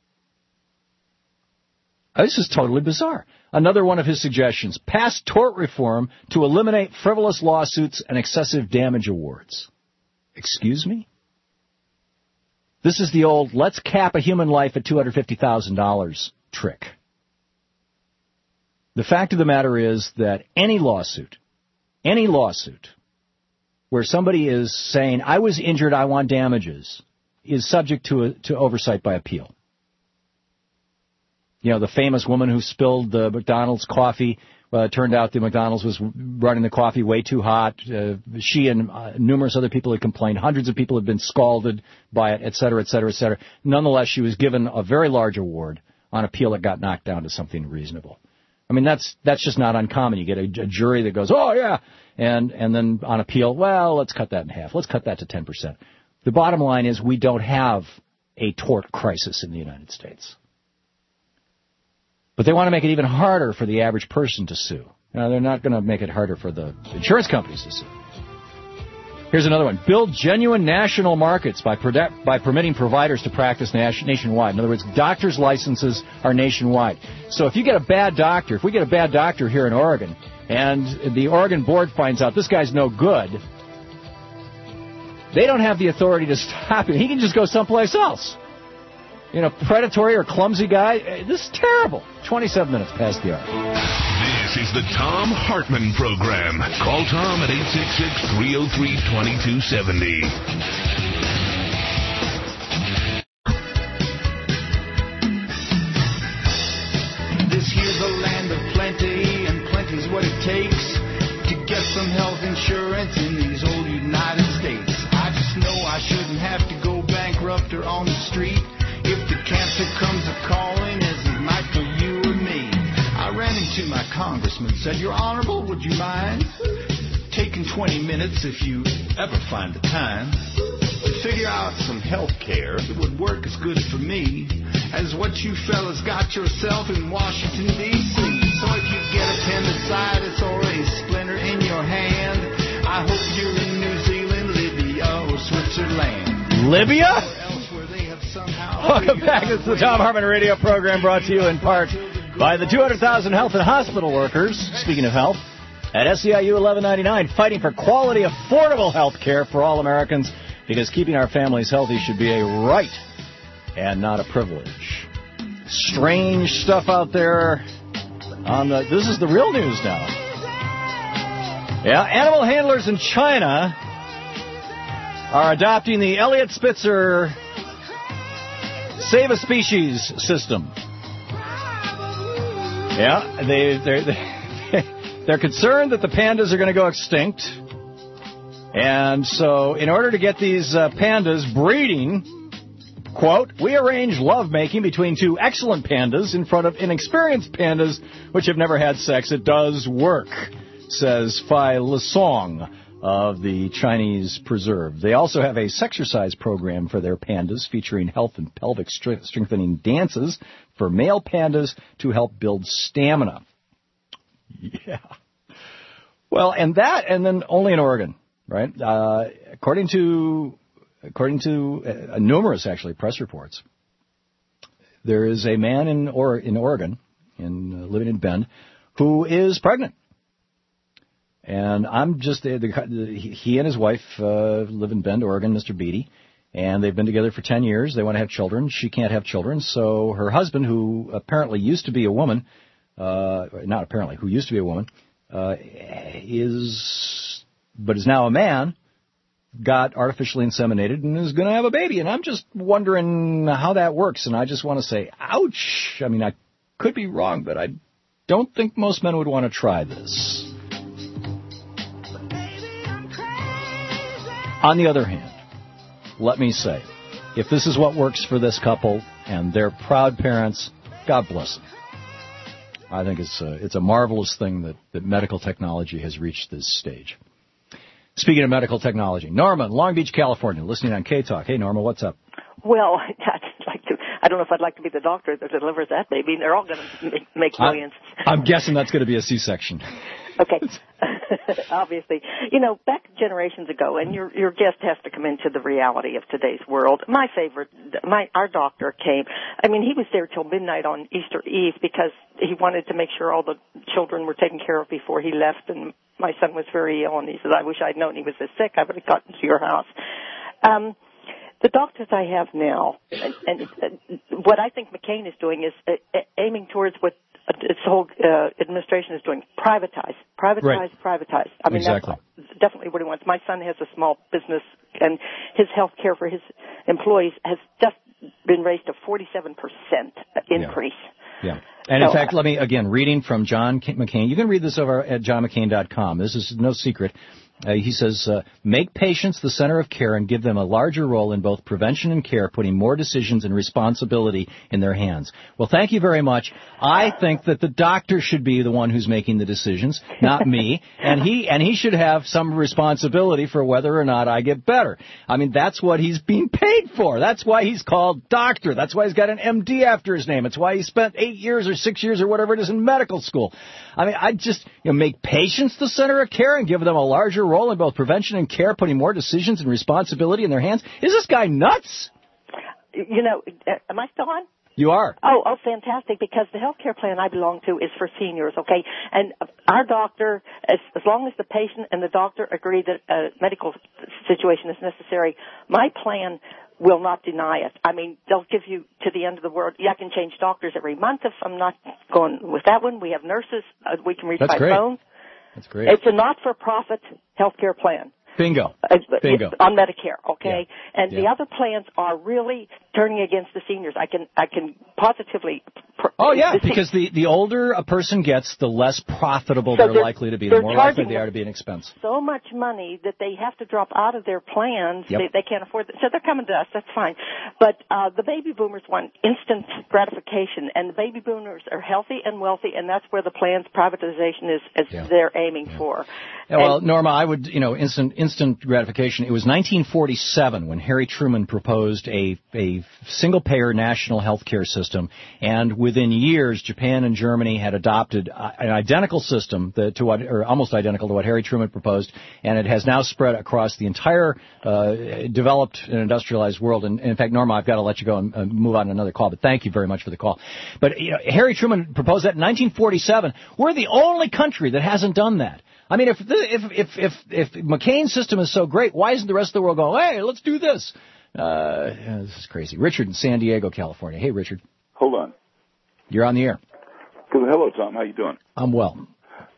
This is totally bizarre. Another one of his suggestions, pass tort reform to eliminate frivolous lawsuits and excessive damage awards. Excuse me? This is the old, let's cap a human life at $250,000 trick. The fact of the matter is that any lawsuit where somebody is saying, I was injured, I want damages, is subject to oversight by appeal. The famous woman who spilled the McDonald's coffee, it turned out the McDonald's was running the coffee way too hot. She and numerous other people had complained. Hundreds of people had been scalded by it, et cetera, et cetera, et cetera. Nonetheless, she was given a very large award on appeal that got knocked down to something reasonable. I mean, that's just not uncommon. You get a jury that goes, oh, yeah, and then on appeal, well, let's cut that in half. Let's cut that to 10%. The bottom line is we don't have a tort crisis in the United States. But they want to make it even harder for the average person to sue. They're not going to make it harder for the insurance companies to sue. Here's another one. Build genuine national markets by permitting providers to practice nationwide. In other words, doctors' licenses are nationwide. So if we get a bad doctor here in Oregon, and the Oregon board finds out this guy's no good, they don't have the authority to stop him. He can just go someplace else. Predatory or clumsy guy. This is terrible. 27 minutes past the hour. This is the Thom Hartmann Program. Call Tom at 866-303-2270. This here's a land of plenty, and plenty's what it takes to get some health insurance in these old United on the street. If the cancer comes a-calling, as it might for you or me. I ran into my congressman, said, "Your Honorable, would you mind taking 20 minutes if you ever find the time to figure out some health care that would work as good for me as what you fellas got yourself in Washington, D.C. So if you get appendicitis or a splinter in your hand, I hope you're in New Zealand, Libya, or Switzerland." Libya? Welcome back. It's the Thom Hartmann radio program brought to you in part by the 200,000 health and hospital workers, speaking of health, at SEIU 1199, fighting for quality, affordable health care for all Americans, because keeping our families healthy should be a right and not a privilege. Strange stuff out there on the... This is the real news now. Yeah, animal handlers in China are adopting the Elliott Spitzer Save a Species system. Yeah, they're concerned that the pandas are going to go extinct. And so in order to get these pandas breeding, quote, "We arrange lovemaking between two excellent pandas in front of inexperienced pandas which have never had sex. It does work," says Fai Lesong of the Chinese preserve. They also have a sexercise program for their pandas featuring health and pelvic strengthening dances for male pandas to help build stamina. Yeah. Well, and then only in Oregon, right? According to numerous, actually, press reports, there is a man in Oregon, living in Bend, who is pregnant. And I'm just, he and his wife live in Bend, Oregon, Mr. Beatty, and they've been together for 10 years. They want to have children. She can't have children, so her husband, who apparently used to be a woman, not apparently, who used to be a woman, is now a man, got artificially inseminated and is going to have a baby. And I'm just wondering how that works, and I just want to say, ouch. I mean, I could be wrong, but I don't think most men would want to try this. On the other hand, let me say, if this is what works for this couple and they're proud parents, God bless them. I think it's a marvelous thing that medical technology has reached this stage. Speaking of medical technology, Norma in Long Beach, California, listening on K-Talk. Hey, Norma, what's up? Well, I don't know if I'd like to be the doctor that delivers that baby. They're all going to make millions. I'm guessing that's going to be a C-section. Okay. Obviously. Back generations ago, and your guest has to come into the reality of today's world. Our doctor came. I mean, he was there till midnight on Easter Eve because he wanted to make sure all the children were taken care of before he left, and my son was very ill, and he said, "I wish I'd known he was this sick. I would have gotten to your house." The doctors I have now, and what I think McCain is doing is aiming towards what this whole administration is doing: privatize. Right. Privatize. I mean, exactly. That's definitely what he wants. My son has a small business, and his health care for his employees has just been raised to 47% increase. Yeah. And in fact, let me, again, reading from John McCain. You can read this over at johnmccain.com. This is no secret. He says, make patients the center of care and give them a larger role in both prevention and care, putting more decisions and responsibility in their hands. Well, thank you very much. I think that the doctor should be the one who's making the decisions, not me. And he should have some responsibility for whether or not I get better. I mean, that's what he's being paid for. That's why he's called doctor. That's why he's got an MD after his name. It's why he spent 8 years or 6 years or whatever it is in medical school. I mean, I just, make patients the center of care and give them a larger role in both prevention and care, putting more decisions and responsibility in their hands. Is this guy nuts? Am I still on? You are. Oh, fantastic, because the health care plan I belong to is for seniors, okay? And our doctor, as long as the patient and the doctor agree that a medical situation is necessary, my plan will not deny it. I mean, they'll give you to the end of the world. Yeah, I can change doctors every month if I'm not going with that one. We have nurses. We can reach by phone. That's great. It's a not-for-profit health care plan. Bingo. On Medicare, okay? Yeah. And the other plans are really turning against the seniors. I can positively Oh, yeah, because the older a person gets, the less profitable they're likely to be, the more likely they are to be an expense. So much money that they have to drop out of their plans. Yep. They can't afford it. So they're coming to us. That's fine. But the baby boomers want instant gratification, and the baby boomers are healthy and wealthy, and that's where the plan's privatization is they're aiming for. Yeah, well, Norma, I would, instant gratification. It was 1947 when Harry Truman proposed a single-payer national health care system, and within years, Japan and Germany had adopted an identical system almost identical to what Harry Truman proposed, and it has now spread across the entire developed and industrialized world. And in fact, Norma, I've got to let you go and move on to another call, but thank you very much for the call. But Harry Truman proposed that in 1947. We're the only country that hasn't done that. I mean, if McCain's system is so great, why isn't the rest of the world going, hey, let's do this? This is crazy. Richard in San Diego, California. Hey, Richard. Hold on. You're on the air. Hello, Tom. How you doing? I'm well.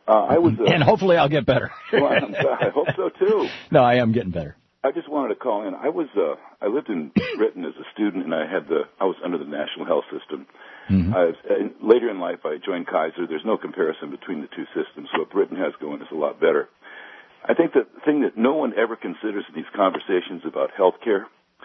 And hopefully I'll get better. Well, I hope so, too. No, I am getting better. I just wanted to call in. I lived in Britain as a student, and I was under the national health system. Mm-hmm. Later in life, I joined Kaiser. There's no comparison between the two systems. So what Britain has going is a lot better. I think the thing that no one ever considers in these conversations about health care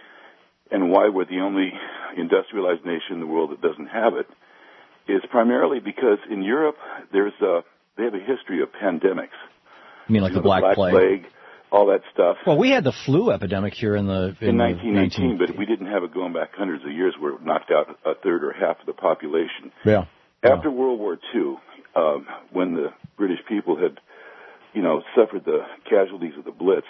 and why we're the only industrialized nation in the world that doesn't have it is primarily because in Europe they have a history of pandemics. You mean like the Black Plague? All that stuff. Well, we had the flu epidemic here in 1918, but we didn't have it going back hundreds of years where it knocked out a third or half of the population. Yeah. After World War II, when the British people had, suffered the casualties of the Blitz,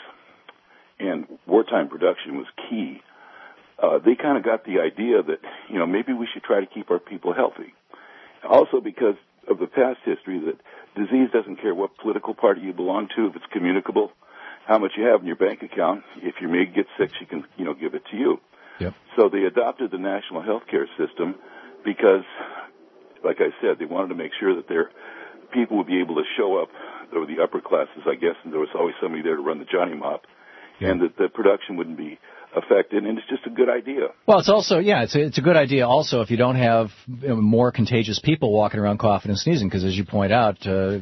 and wartime production was key, they kind of got the idea that, maybe we should try to keep our people healthy. Also because of the past history that disease doesn't care what political party you belong to, if it's communicable, how much you have in your bank account. If your maid gets sick, she can, give it to you. Yep. So they adopted the national health care system because, like I said, they wanted to make sure that their people would be able to show up. There were the upper classes, I guess, and there was always somebody there to run the Johnny Mop, and that the production wouldn't be affected, and it's just a good idea. Well, it's also, it's a good idea also if you don't have more contagious people walking around coughing and sneezing, because as you point out,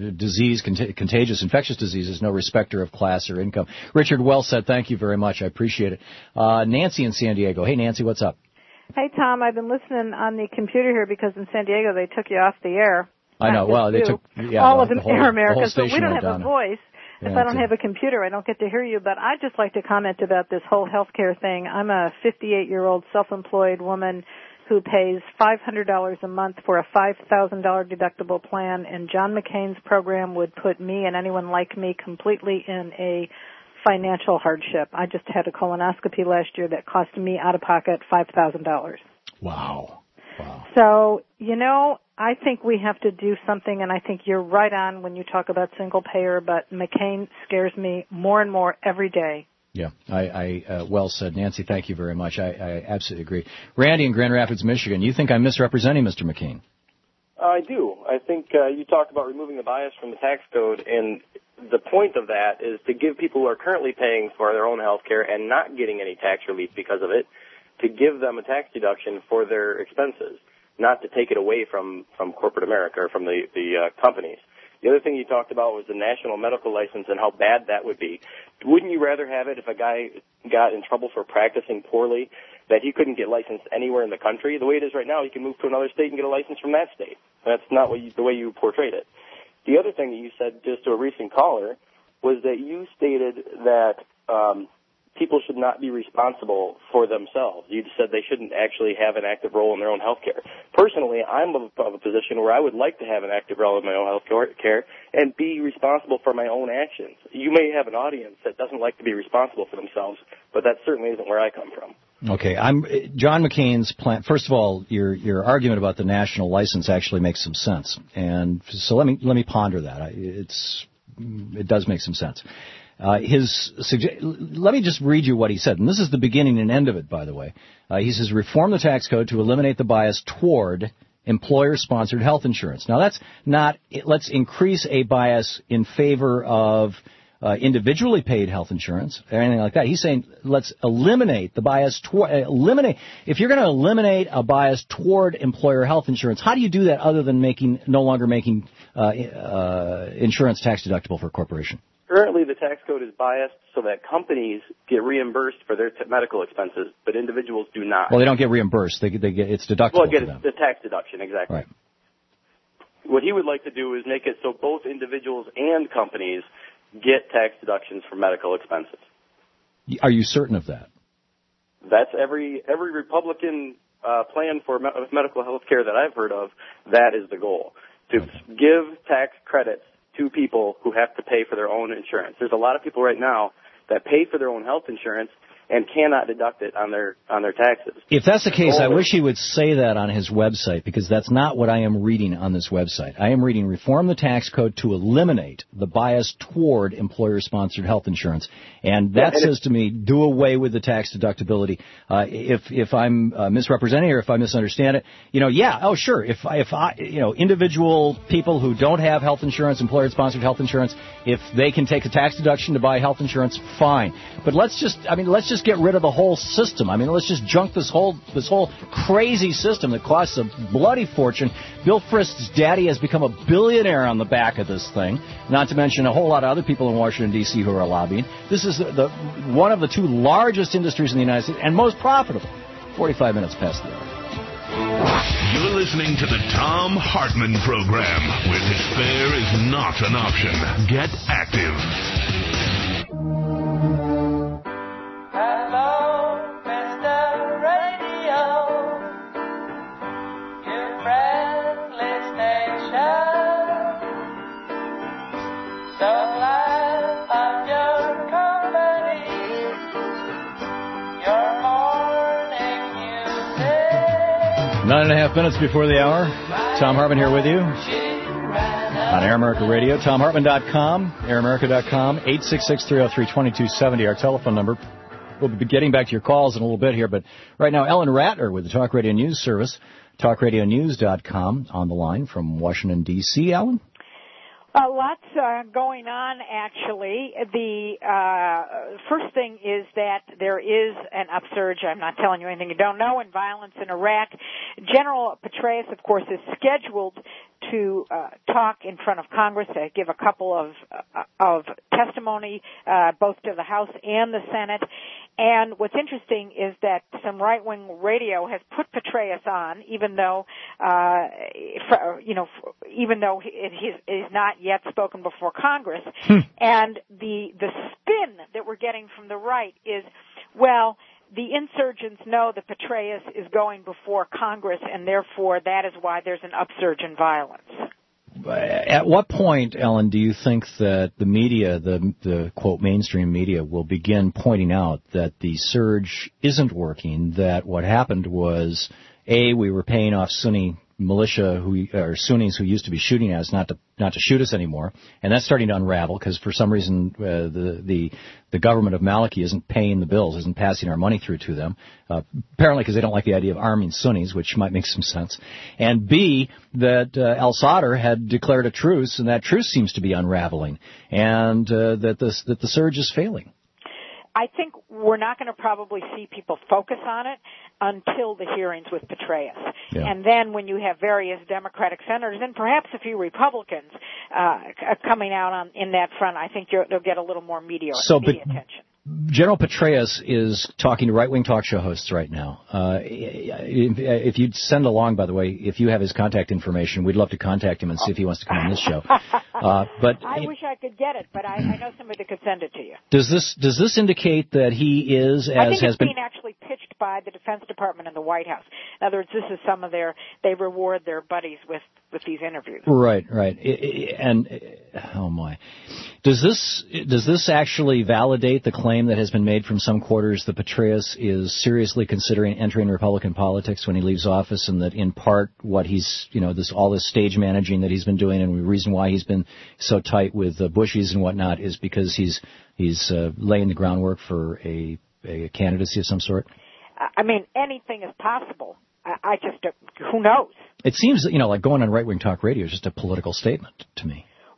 contagious infectious disease is no respecter of class or income. Richard, well said. Thank you very much. I appreciate it. Nancy in San Diego. Hey, Nancy, what's up? Hey, Tom. I've been listening on the computer here because in San Diego they took you off the air. I know. Well, they took all of Air America, so we don't have a voice. If I don't have a computer, computer, I don't get to hear you. But I'd just like to comment about this whole healthcare thing. I'm a 58-year-old self-employed woman who pays $500 a month for a $5,000 deductible plan, and John McCain's program would put me and anyone like me completely in a financial hardship. I just had a colonoscopy last year that cost me out of pocket $5,000. Wow. So, I think we have to do something, and I think you're right on when you talk about single payer, but McCain scares me more and more every day. Yeah, I well said. Nancy, thank you very much. I absolutely agree. Randy in Grand Rapids, Michigan, you think I'm misrepresenting Mr. McCain? I do. I think you talked about removing the bias from the tax code, and the point of that is to give people who are currently paying for their own health care and not getting any tax relief because of it, to give them a tax deduction for their expenses, not to take it away from corporate America or from the companies. The other thing you talked about was the national medical license and how bad that would be. Wouldn't you rather have it if a guy got in trouble for practicing poorly, that he couldn't get licensed anywhere in the country? The way it is right now, he can move to another state and get a license from that state. That's not the way you portrayed it. The other thing that you said just to a recent caller was that you stated that people should not be responsible for themselves. You said they shouldn't actually have an active role in their own health care. Personally, I'm of a position where I would like to have an active role in my own health care and be responsible for my own actions. You may have an audience that doesn't like to be responsible for themselves, but that certainly isn't where I come from. Okay, John McCain's plan. First of all, your argument about the national license actually makes some sense, and so let me ponder that. It does make some sense. Let me just read you what he said, and this is the beginning and end of it, by the way. He says, reform the tax code to eliminate the bias toward employer-sponsored health insurance. Now, that's not, let's increase a bias in favor of individually paid health insurance or anything like that. He's saying let's eliminate the bias if you're going to eliminate a bias toward employer health insurance, how do you do that other than no longer making insurance tax deductible for a corporation? Currently, the tax code is biased so that companies get reimbursed for their medical expenses, but individuals do not. Well, they don't get reimbursed. They get it's deductible for them. The tax deduction, exactly. Right. What he would like to do is make it so both individuals and companies get tax deductions for medical expenses. Are you certain of that? That's every Republican plan for medical health care that I've heard of. That is the goal, to give tax credits to people who have to pay for their own insurance. There's a lot of people right now that pay for their own health insurance and cannot deduct it on their taxes. If that's the case, I wish he would say that on his website, because that's not what I am reading on this website. I am reading reform the tax code to eliminate the bias toward employer-sponsored health insurance. And that says to me, do away with the tax deductibility. If I'm misrepresenting or if I misunderstand it, sure. If individual people who don't have health insurance, employer-sponsored health insurance, if they can take a tax deduction to buy health insurance, fine. But let's just get rid of the whole system. I mean, let's just junk this whole crazy system that costs a bloody fortune. Bill Frist's daddy has become a billionaire on the back of this thing, not to mention a whole lot of other people in Washington, D.C. who are lobbying. This is one of the two largest industries in the United States and most profitable. 45 minutes past the hour. You're listening to the Thom Hartmann Program, where despair is not an option. Get active. Hello, Mr. Radio, your friendly station. So glad of your company, your morning music. 9.5 minutes before the hour. Thom Hartmann here with you on Air America Radio. ThomHartmann.com, AirAmerica.com, 866-303-2270, our telephone number. We'll be getting back to your calls in a little bit here, but right now, Ellen Ratner with the Talk Radio News Service, TalkRadioNews.com, on the line from Washington, D.C. Ellen? Lots going on, actually. The first thing is that there is an upsurge, I'm not telling you anything you don't know, in violence in Iraq. General Petraeus, of course, is scheduled to talk in front of Congress, give a couple of testimony, both to the House and the Senate. And what's interesting is that some right-wing radio has put Petraeus on, even though it is not yet spoken before Congress. And the spin that we're getting from the right is, well, the insurgents know that Petraeus is going before Congress, and therefore that is why there's an upsurge in violence. At what point, Ellen, do you think that the media, the quote mainstream media, will begin pointing out that the surge isn't working, that what happened was, A, we were paying off Sunni militia or Sunnis who used to be shooting at us not to shoot us anymore, and that's starting to unravel because for some reason the government of Maliki isn't paying the bills, isn't passing our money through to them, apparently because they don't like the idea of arming Sunnis, which might make some sense, and B, that al-Sadr had declared a truce, and that truce seems to be unraveling, and that the surge is failing. I think we're not going to probably see people focus on it until the hearings with Petraeus. Yeah. And then when you have various Democratic senators and perhaps a few Republicans coming out in that front, I think they'll get a little more media attention. General Petraeus is talking to right-wing talk show hosts right now. If you'd send along, by the way, if you have his contact information, we'd love to contact him and see if he wants to come on this show. But I wish I could get it, but I know somebody that could send it to you. Does this indicate that he is, as I think has it's being actually pitched by the Defense Department and the White House. In other words, this is some of they reward their buddies with these interviews. Right. And oh my, does this actually validate the claim that has been made from some quarters that Petraeus is seriously considering entering Republican politics when he leaves office, and that in part what he's, all this stage managing that he's been doing, and the reason why he's been so tight with the Bushies and whatnot is because he's laying the groundwork for a candidacy of some sort? I mean, anything is possible. I just, who knows? It seems that, like going on right-wing talk radio is just a political statement to me.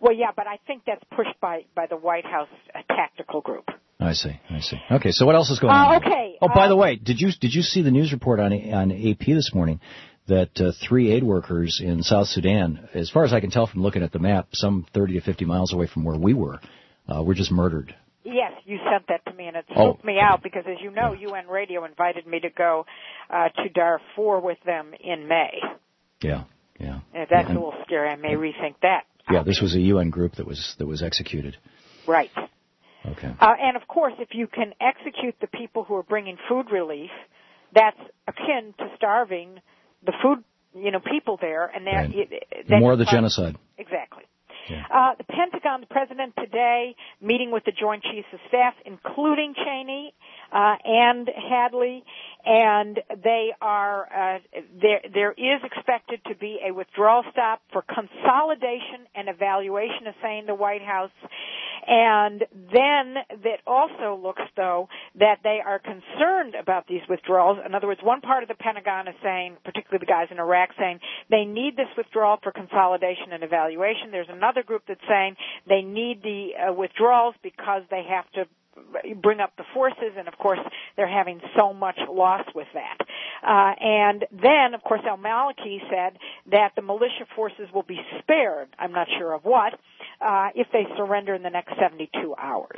Well, yeah, but I think that's pushed by the White House tactical group. I see. Okay, so what else is going on? Okay. Oh, by the way, did you see the news report on AP this morning that 3 aid workers in South Sudan, as far as I can tell from looking at the map, some 30 to 50 miles away from where we were just murdered? Yes, you sent that to me, and it spooked me out because, as you know, UN Radio invited me to go to Darfur with them in May. Yeah. That's a little scary. I may rethink that. Yeah, this was a UN group that was executed. Right. Okay. And of course, if you can execute the people who are bringing food relief, that's akin to starving the food, people there, and more of the genocide. Exactly. Yeah. The Pentagon, the President today meeting with the Joint Chiefs of Staff, including Cheney and Hadley, and they are there is expected to be a withdrawal stop for consolidation and evaluation, is saying the White House. And then that also looks, though, that they are concerned about these withdrawals. In other words, one part of the Pentagon is saying, particularly the guys in Iraq, saying they need this withdrawal for consolidation and evaluation. There's another group that's saying they need the withdrawals because they have to bring up the forces, and of course they're having so much loss with that. And then, of course, al-Maliki said that the militia forces will be spared, I'm not sure of what, if they surrender in the next 72 hours.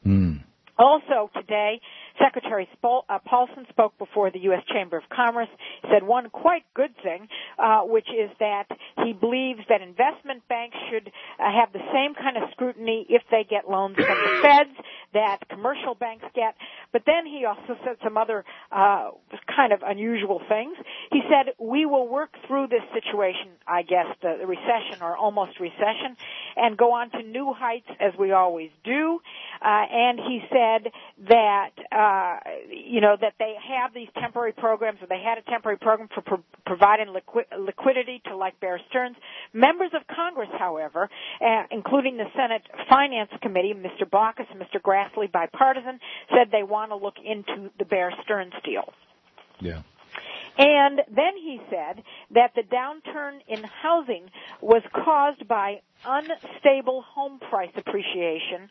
Also today, Secretary Paulson spoke before the U.S. Chamber of Commerce, said one quite good thing, which is that he believes that investment banks should have the same kind of scrutiny if they get loans from the feds that commercial banks get. But then he also said some other kind of unusual things. He said, we will work through this situation, I guess, the recession or almost recession, and go on to new heights as we always do. And he said that that they have these temporary programs, or they had a temporary program for providing liquidity to, like, Bear Stearns. Members of Congress, however, including the Senate Finance Committee, Mr. Baucus and Mr. Grassley, bipartisan, said they want to look into the Bear Stearns deal. Yeah. And then he said that the downturn in housing was caused by unsustainable home price appreciation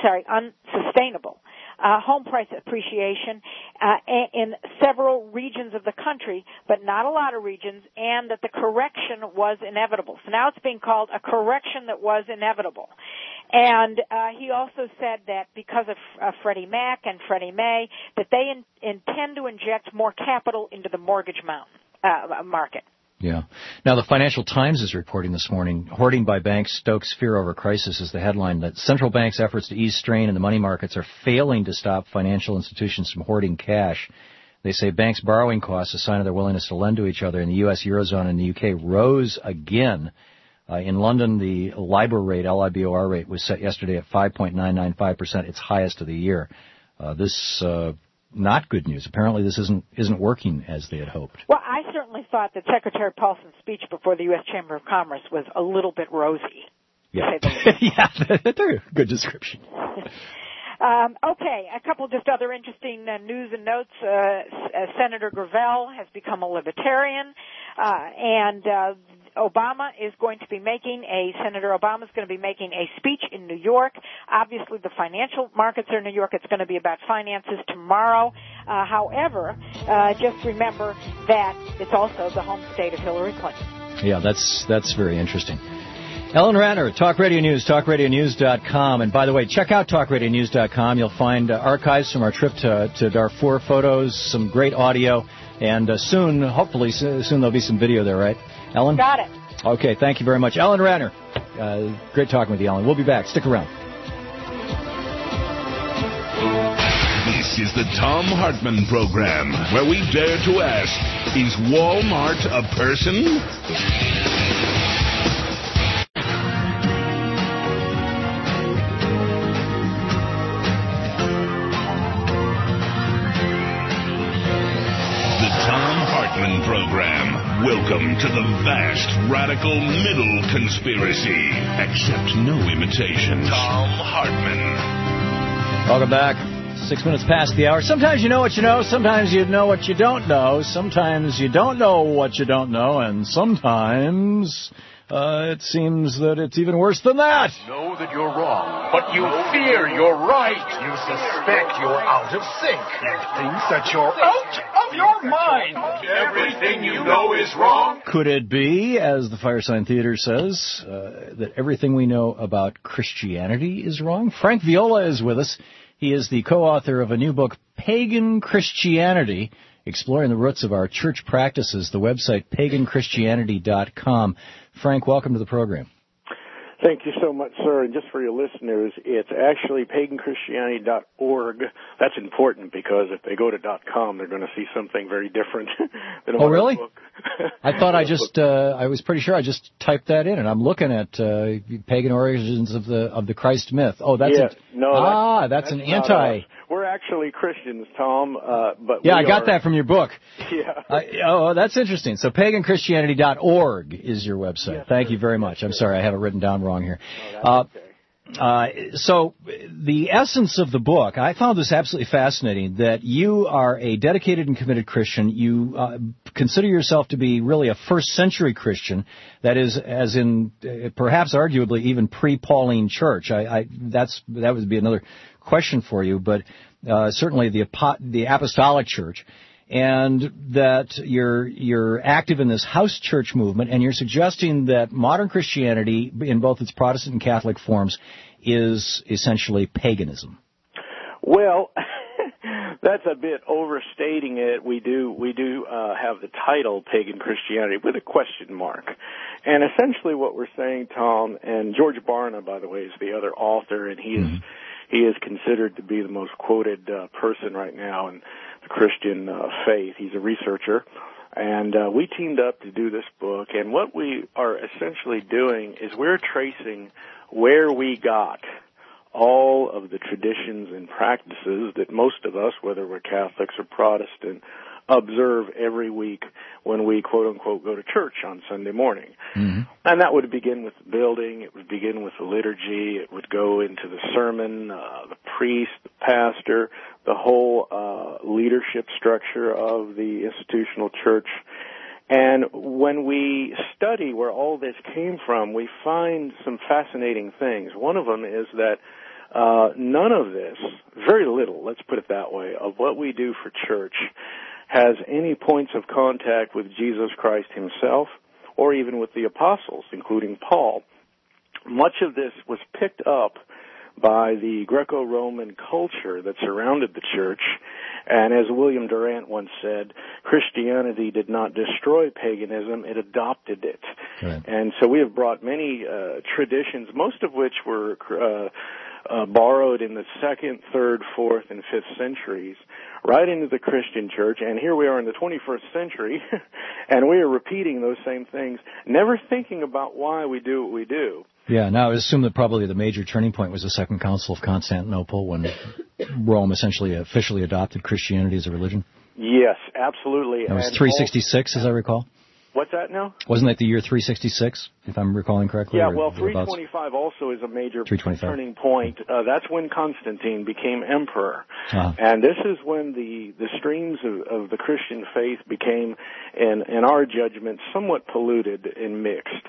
in several regions of the country, but not a lot of regions, and that the correction was inevitable. So now it's being called a correction that was inevitable. And he also said that because of Freddie Mac and Freddie Mae, that they intend to inject more capital into the mortgage market. Yeah. Now, the Financial Times is reporting this morning, hoarding by banks stokes fear over crisis is the headline, that central banks' efforts to ease strain in the money markets are failing to stop financial institutions from hoarding cash. They say banks' borrowing costs, a sign of their willingness to lend to each other in the U.S., Eurozone, and the UK, rose again. In London, the LIBOR rate, L-I-B-O-R rate, was set yesterday at 5.995%, its highest of the year. This not good news. Apparently, this isn't working as they had hoped. Well, I certainly thought that Secretary Paulson's speech before the U.S. Chamber of Commerce was a little bit rosy. Yeah, yeah, that's a good description. Okay, a couple just other interesting news and notes. Senator Gravel has become a libertarian, and Senator Obama is going to be making a speech in New York. Obviously, the financial markets are in New York. It's going to be about finances tomorrow. However, just remember that it's also the home state of Hillary Clinton. Yeah, that's very interesting. Ellen Ratner, Talk Radio News, talkradionews.com. And by the way, check out talkradionews.com. You'll find archives from our trip to Darfur, photos, some great audio, and hopefully soon there'll be some video there, right, Ellen? Got it. Okay, thank you very much. Ellen Ratner, great talking with you, Ellen. We'll be back. Stick around. This is the Thom Hartmann Program, where we dare to ask, is Walmart a person? Program. Welcome to the vast, radical middle conspiracy. Accept no imitation. Thom Hartmann. Welcome back. 6 minutes past the hour. Sometimes you know what you know. Sometimes you know what you don't know. Sometimes you don't know what you don't know. And sometimes it seems that it's even worse than that. Know that you're wrong, but you fear you're right. You suspect you're out of sync. You think that you're out of your mind. Everything you know is wrong. Could it be, as the Firesign Theater says, that everything we know about Christianity is wrong? Frank Viola is with us. He is the co-author of a new book, Pagan Christianity, Exploring the Roots of Our Church Practices, the website paganchristianity.com. Frank, welcome to the program. Thank you so much, sir. And just for your listeners, it's actually paganchristianity.org. That's important because if they go to .com, they're going to see something very different than Oh, really? book. I thought I was pretty sure I just typed that in, and I'm looking at pagan origins of the Christ myth. Oh, that's yes. that's an anti. We're actually Christians, Tom. But yeah, I got that from your book. Yeah. That's interesting. So paganchristianity.org is your website. Yes, Thank you very much. I'm sorry, I have it written down wrong here. So the essence of the book, I found this absolutely fascinating, that you are a dedicated and committed Christian. You consider yourself to be really a first-century Christian, that is, as in perhaps arguably even pre-Pauline church. That would be another question for you, but certainly the apostolic church. And that you're active in this house church movement, and you're suggesting that modern Christianity, in both its Protestant and Catholic forms, is essentially paganism. Well, that's a bit overstating it. We do have the title Pagan Christianity with a question mark. And essentially what we're saying, Tom, and George Barna, by the way, is the other author, and he is considered to be the most quoted person right now in the Christian faith. He's a researcher, and we teamed up to do this book, and what we are essentially doing is we're tracing where we got all of the traditions and practices that most of us, whether we're Catholics or Protestant, observe every week when we, quote-unquote, go to church on Sunday morning. Mm-hmm. And that would begin with the building, it would begin with the liturgy, it would go into the sermon, the priest, the pastor, the whole leadership structure of the institutional church. And when we study where all this came from, we find some fascinating things. One of them is that none of this, very little, let's put it that way, of what we do for church has any points of contact with Jesus Christ himself or even with the apostles, including Paul. Much of this was picked up by the Greco-Roman culture that surrounded the church. And as William Durant once said, Christianity did not destroy paganism, it adopted it. Right. And so we have brought many traditions, most of which were borrowed in the 2nd, 3rd, 4th, and 5th centuries, right into the Christian church, and here we are in the 21st century, and we are repeating those same things, never thinking about why we do what we do. Yeah, now I assume that probably the major turning point was the Second Council of Constantinople, when Rome essentially officially adopted Christianity as a religion. Yes, absolutely. That was 366, as I recall. What's that now? Wasn't that the year 366, if I'm recalling correctly? Yeah, well, 325 also is a major turning point. That's when Constantine became emperor. Uh-huh. And this is when the streams of the Christian faith became, in our judgment, somewhat polluted and mixed.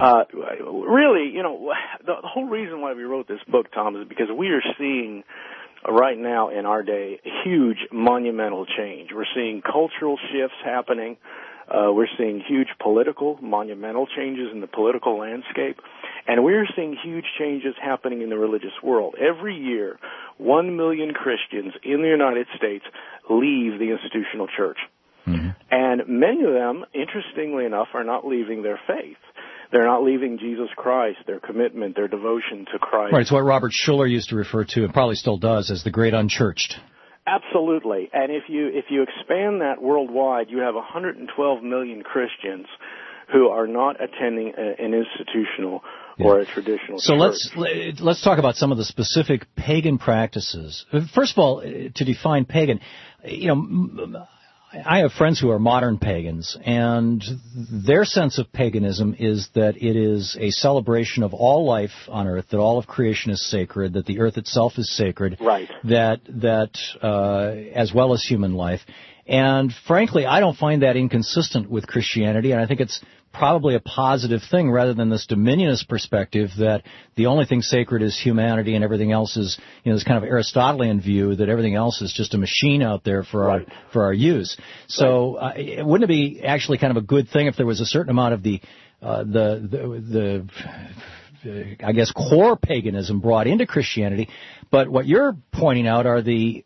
Really, the whole reason why we wrote this book, Tom, is because we are seeing right now in our day huge monumental change. We're seeing cultural shifts happening. We're seeing huge monumental changes in the political landscape, and we're seeing huge changes happening in the religious world. Every year, 1 million Christians in the United States leave the institutional church. Mm-hmm. And many of them, interestingly enough, are not leaving their faith. They're not leaving Jesus Christ, their commitment, their devotion to Christ. Right, it's what Robert Schuller used to refer to, and probably still does, as the great unchurched. Absolutely. And if you expand that worldwide, you have 112 million Christians who are not attending an institutional or a traditional church. So let's talk about some of the specific pagan practices. First of all, to define pagan, I have friends who are modern pagans, and their sense of paganism is that it is a celebration of all life on Earth, that all of creation is sacred, that the Earth itself is sacred, right? That as well as human life. And frankly, I don't find that inconsistent with Christianity, and I think it's probably a positive thing rather than this dominionist perspective that the only thing sacred is humanity and everything else is, this kind of Aristotelian view that everything else is just a machine out there for our use. So wouldn't it be actually kind of a good thing if there was a certain amount of the I guess core paganism brought into Christianity, but what you're pointing out are the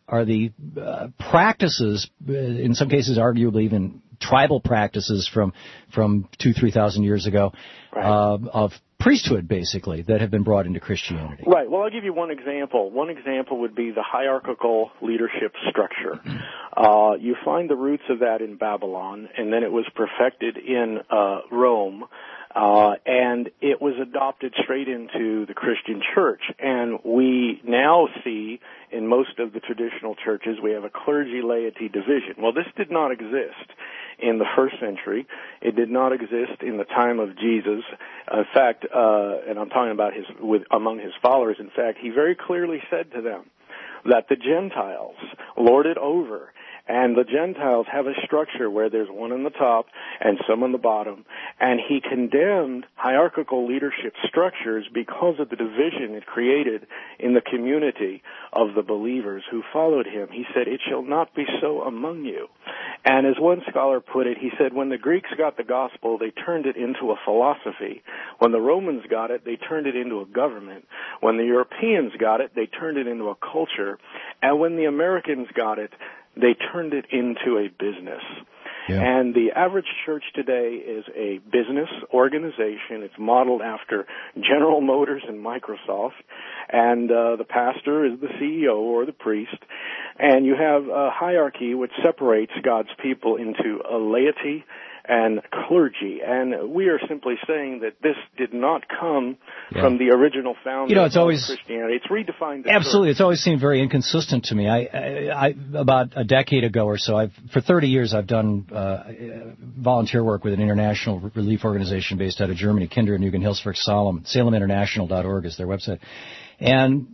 practices, in some cases arguably even tribal practices from 2,000-3,000 years ago, of priesthood basically that have been brought into Christianity. Right. Well, I'll give you one example. One example would be the hierarchical leadership structure. You find the roots of that in Babylon, and then it was perfected in Rome. And it was adopted straight into the Christian church. And we now see in most of the traditional churches we have a clergy-laity division. Well, this did not exist in the first century. It did not exist in the time of Jesus. In fact, and I'm talking about among his followers, in fact, he very clearly said to them that the Gentiles lord it over. And the Gentiles have a structure where there's one on the top and some on the bottom. And he condemned hierarchical leadership structures because of the division it created in the community of the believers who followed him. He said, "It shall not be so among you." And as one scholar put it, he said, when the Greeks got the gospel, they turned it into a philosophy. When the Romans got it, they turned it into a government. When the Europeans got it, they turned it into a culture. And when the Americans got it, they turned it into a business. Yeah. And the average church today is a business organization. It's modeled after General Motors and Microsoft. And the pastor is the CEO or the priest. And you have a hierarchy which separates God's people into a laity and clergy. And we are simply saying that this did not come from the original founder of Christianity. It's redefined the absolutely. church. It's always seemed very inconsistent to me. I about a decade ago or so, for 30 years I've done volunteer work with an international relief organization based out of Germany, Kinder Jugend Hilfswerk Salem. SalemInternational.org is their website. And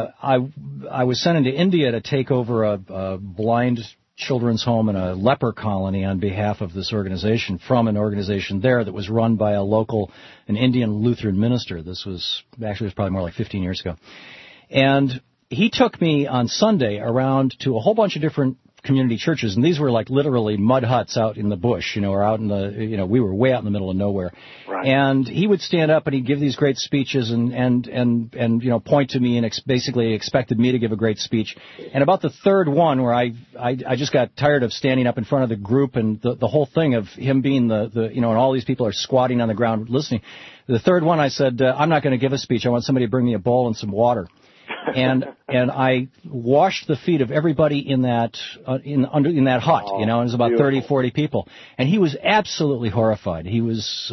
I was sent into India to take over a blind children's home and a leper colony on behalf of this organization from an organization there that was run by an Indian Lutheran minister. This was probably more like 15 years ago. And he took me on Sunday around to a whole bunch of different community churches, and these were like literally mud huts out in the bush, or out in the, we were way out in the middle of nowhere. Right. And he would stand up and he'd give these great speeches and point to me and basically expected me to give a great speech. And about the third one, where I just got tired of standing up in front of the group and the whole thing of him being and all these people are squatting on the ground listening. The third one, I said, I'm not going to give a speech. I want somebody to bring me a bowl and some water. And I washed the feet of everybody in that in that hut, and it was about 30, 40 people. And he was absolutely horrified. He was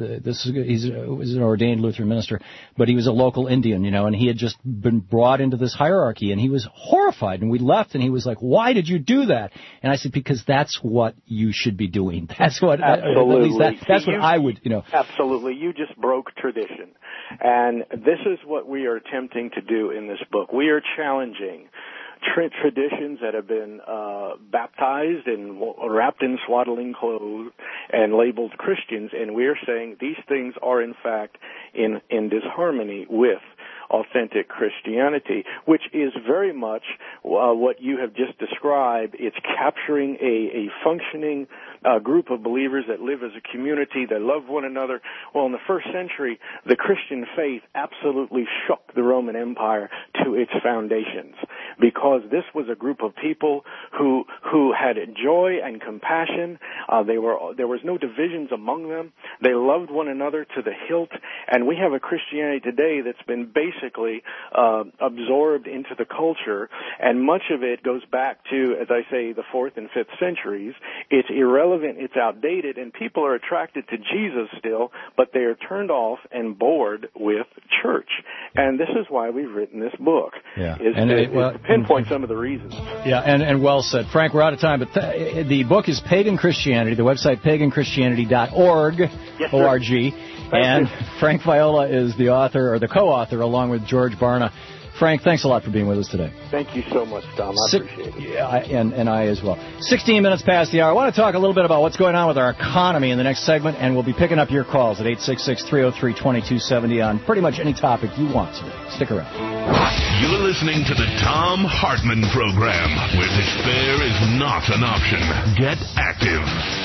he was an ordained Lutheran minister, but he was a local Indian, and he had just been brought into this hierarchy, and he was horrified. And we left, and he was like, "Why did you do that?" And I said, "Because that's what you should be doing. That's what absolutely. That's what I would, Absolutely, you just broke tradition, and this is what we are attempting to do in this book. We are challenging traditions that have been baptized and wrapped in swaddling clothes and labeled Christians, and we are saying these things are in fact in disharmony with authentic Christianity, which is very much what you have just described. It's capturing a functioning group of believers that live as a community, that love one another. Well, in the first century, the Christian faith absolutely shook the Roman Empire to its foundations, because this was a group of people who had joy and compassion. There was no divisions among them. They loved one another to the hilt. And we have a Christianity today that's been basically absorbed into the culture, and much of it goes back to, as I say, the 4th and 5th centuries. It's irrelevant, it's outdated, and people are attracted to Jesus still, but they are turned off and bored with church. And this is why we've written this book, is And to pinpoint some of the reasons. Yeah, and well said. Frank, we're out of time, but the book is Pagan Christianity, the website paganchristianity.org, Yes, sir. O-R-G. And Frank Viola is the author, or the co-author, along with George Barna. Frank, thanks a lot for being with us today. Thank you so much, Tom. I appreciate it. Yeah, and I as well. 16 minutes past the hour. I want to talk a little bit about what's going on with our economy in the next segment, and we'll be picking up your calls at 866-303-2270 on pretty much any topic you want today. Stick around. You're listening to the Thom Hartmann Program, where despair is not an option. Get active.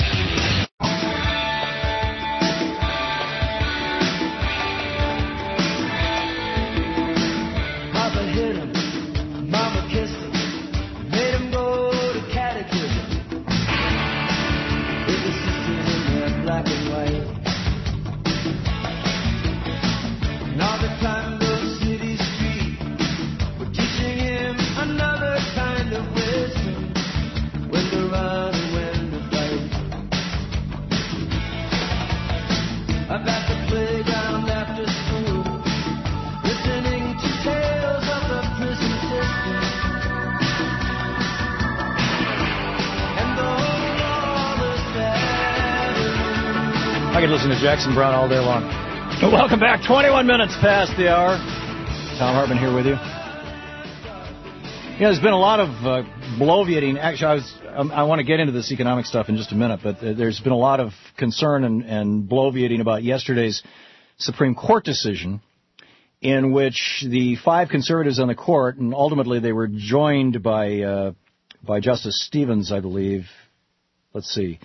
I could listen to Jackson Browne all day long. Welcome back. 21 minutes past the hour. Thom Hartmann here with you. There's been a lot of bloviating. Actually, I want to get into this economic stuff in just a minute, but there's been a lot of concern and bloviating about yesterday's Supreme Court decision, in which the 5 conservatives on the court, and ultimately they were joined by Justice Stevens, I believe. Let's see.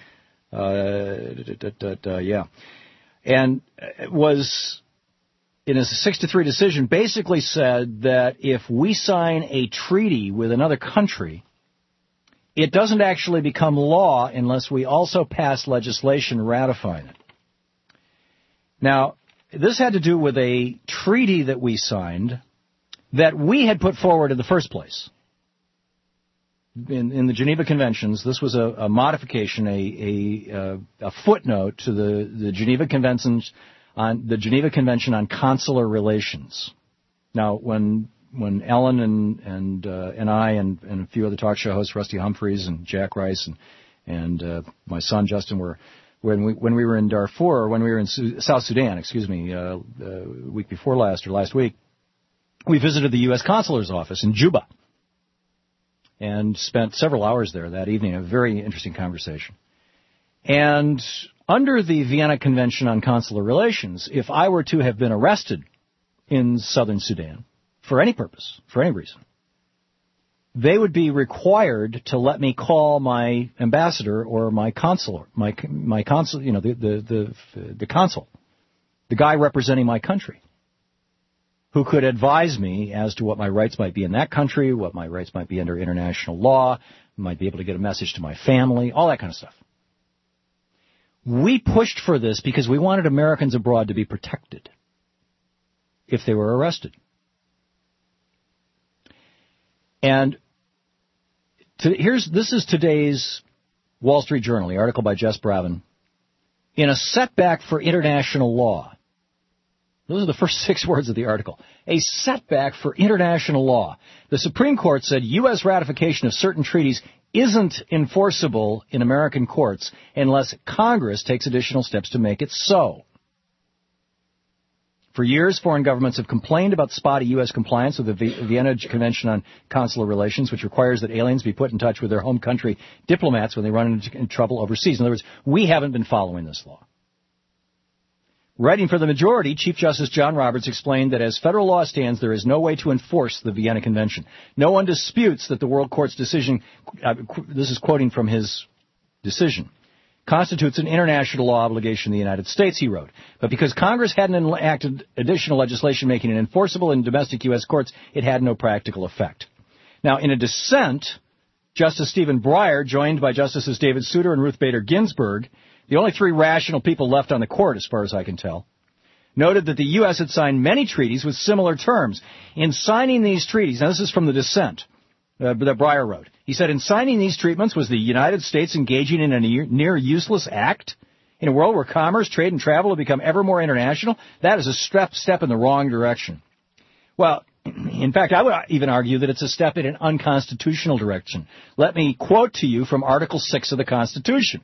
Yeah. And it was, in a 6-3 decision, basically said that if we sign a treaty with another country, it doesn't actually become law unless we also pass legislation ratifying it. Now, this had to do with a treaty that we signed that we had put forward in the first place. In the Geneva Conventions, this was a modification, a footnote to the Geneva Conventions on the Geneva Convention on Consular Relations. Now, when Ellen and I and a few other talk show hosts, Rusty Humphreys and Jack Rice and my son Justin when we were in Darfur, when we were in South Sudan, week before last week, we visited the U.S. Consular's office in Juba. And spent several hours there that evening, a very interesting conversation. And under the Vienna Convention on Consular Relations, if I were to have been arrested in southern Sudan for any purpose, for any reason, they would be required to let me call my ambassador or my consul, my consul, the consul, the guy representing my country, who could advise me as to what my rights might be in that country, what my rights might be under international law, might be able to get a message to my family, all that kind of stuff. We pushed for this because we wanted Americans abroad to be protected if they were arrested. And this is today's Wall Street Journal, the article by Jess Bravin. In a setback for international law. Those are the first 6 words of the article. A setback for international law. The Supreme Court said U.S. ratification of certain treaties isn't enforceable in American courts unless Congress takes additional steps to make it so. For years, foreign governments have complained about spotty U.S. compliance with the Vienna Convention on Consular Relations, which requires that aliens be put in touch with their home country diplomats when they run into trouble overseas. In other words, we haven't been following this law. Writing for the majority, Chief Justice John Roberts explained that as federal law stands, there is no way to enforce the Vienna Convention. No one disputes that the World Court's decision, this is quoting from his decision, constitutes an international law obligation of the United States, he wrote. But because Congress hadn't enacted additional legislation making it enforceable in domestic U.S. courts, it had no practical effect. Now, in a dissent, Justice Stephen Breyer, joined by Justices David Souter and Ruth Bader Ginsburg, the only 3 rational people left on the court, as far as I can tell, noted that the U.S. had signed many treaties with similar terms. In signing these treaties, now this is from the dissent that Breyer wrote, he said, in signing these treaties, was the United States engaging in a near useless act? In a world where commerce, trade, and travel have become ever more international, that is a step in the wrong direction. Well, in fact, I would even argue that it's a step in an unconstitutional direction. Let me quote to you from Article 6 of the Constitution.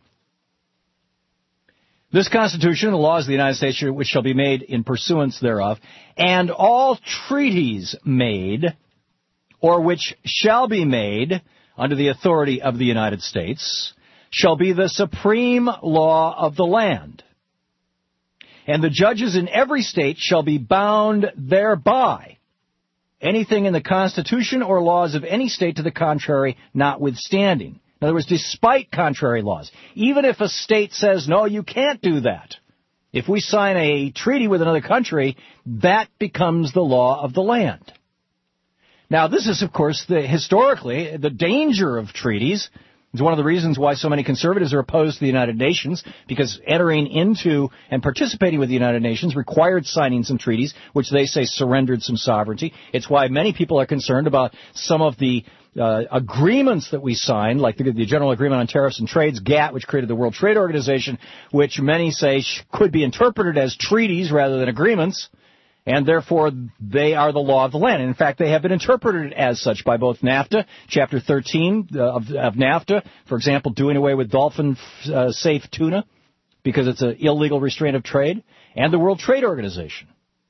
This Constitution, the laws of the United States which shall be made in pursuance thereof, and all treaties made or which shall be made under the authority of the United States shall be the supreme law of the land. And the judges in every state shall be bound thereby. Anything in the Constitution or laws of any state to the contrary notwithstanding. In other words, despite contrary laws. Even if a state says, no, you can't do that. If we sign a treaty with another country, that becomes the law of the land. Now, this is, of course, historically, the danger of treaties. It's one of the reasons why so many conservatives are opposed to the United Nations, because entering into and participating with the United Nations required signing some treaties, which they say surrendered some sovereignty. It's why many people are concerned about some of the agreements that we signed, like the General Agreement on Tariffs and Trades, GATT, which created the World Trade Organization, which many say could be interpreted as treaties rather than agreements. And therefore, they are the law of the land. And in fact, they have been interpreted as such by both NAFTA, Chapter 13 of NAFTA, for example, doing away with dolphin-safe tuna because it's an illegal restraint of trade, and the World Trade Organization.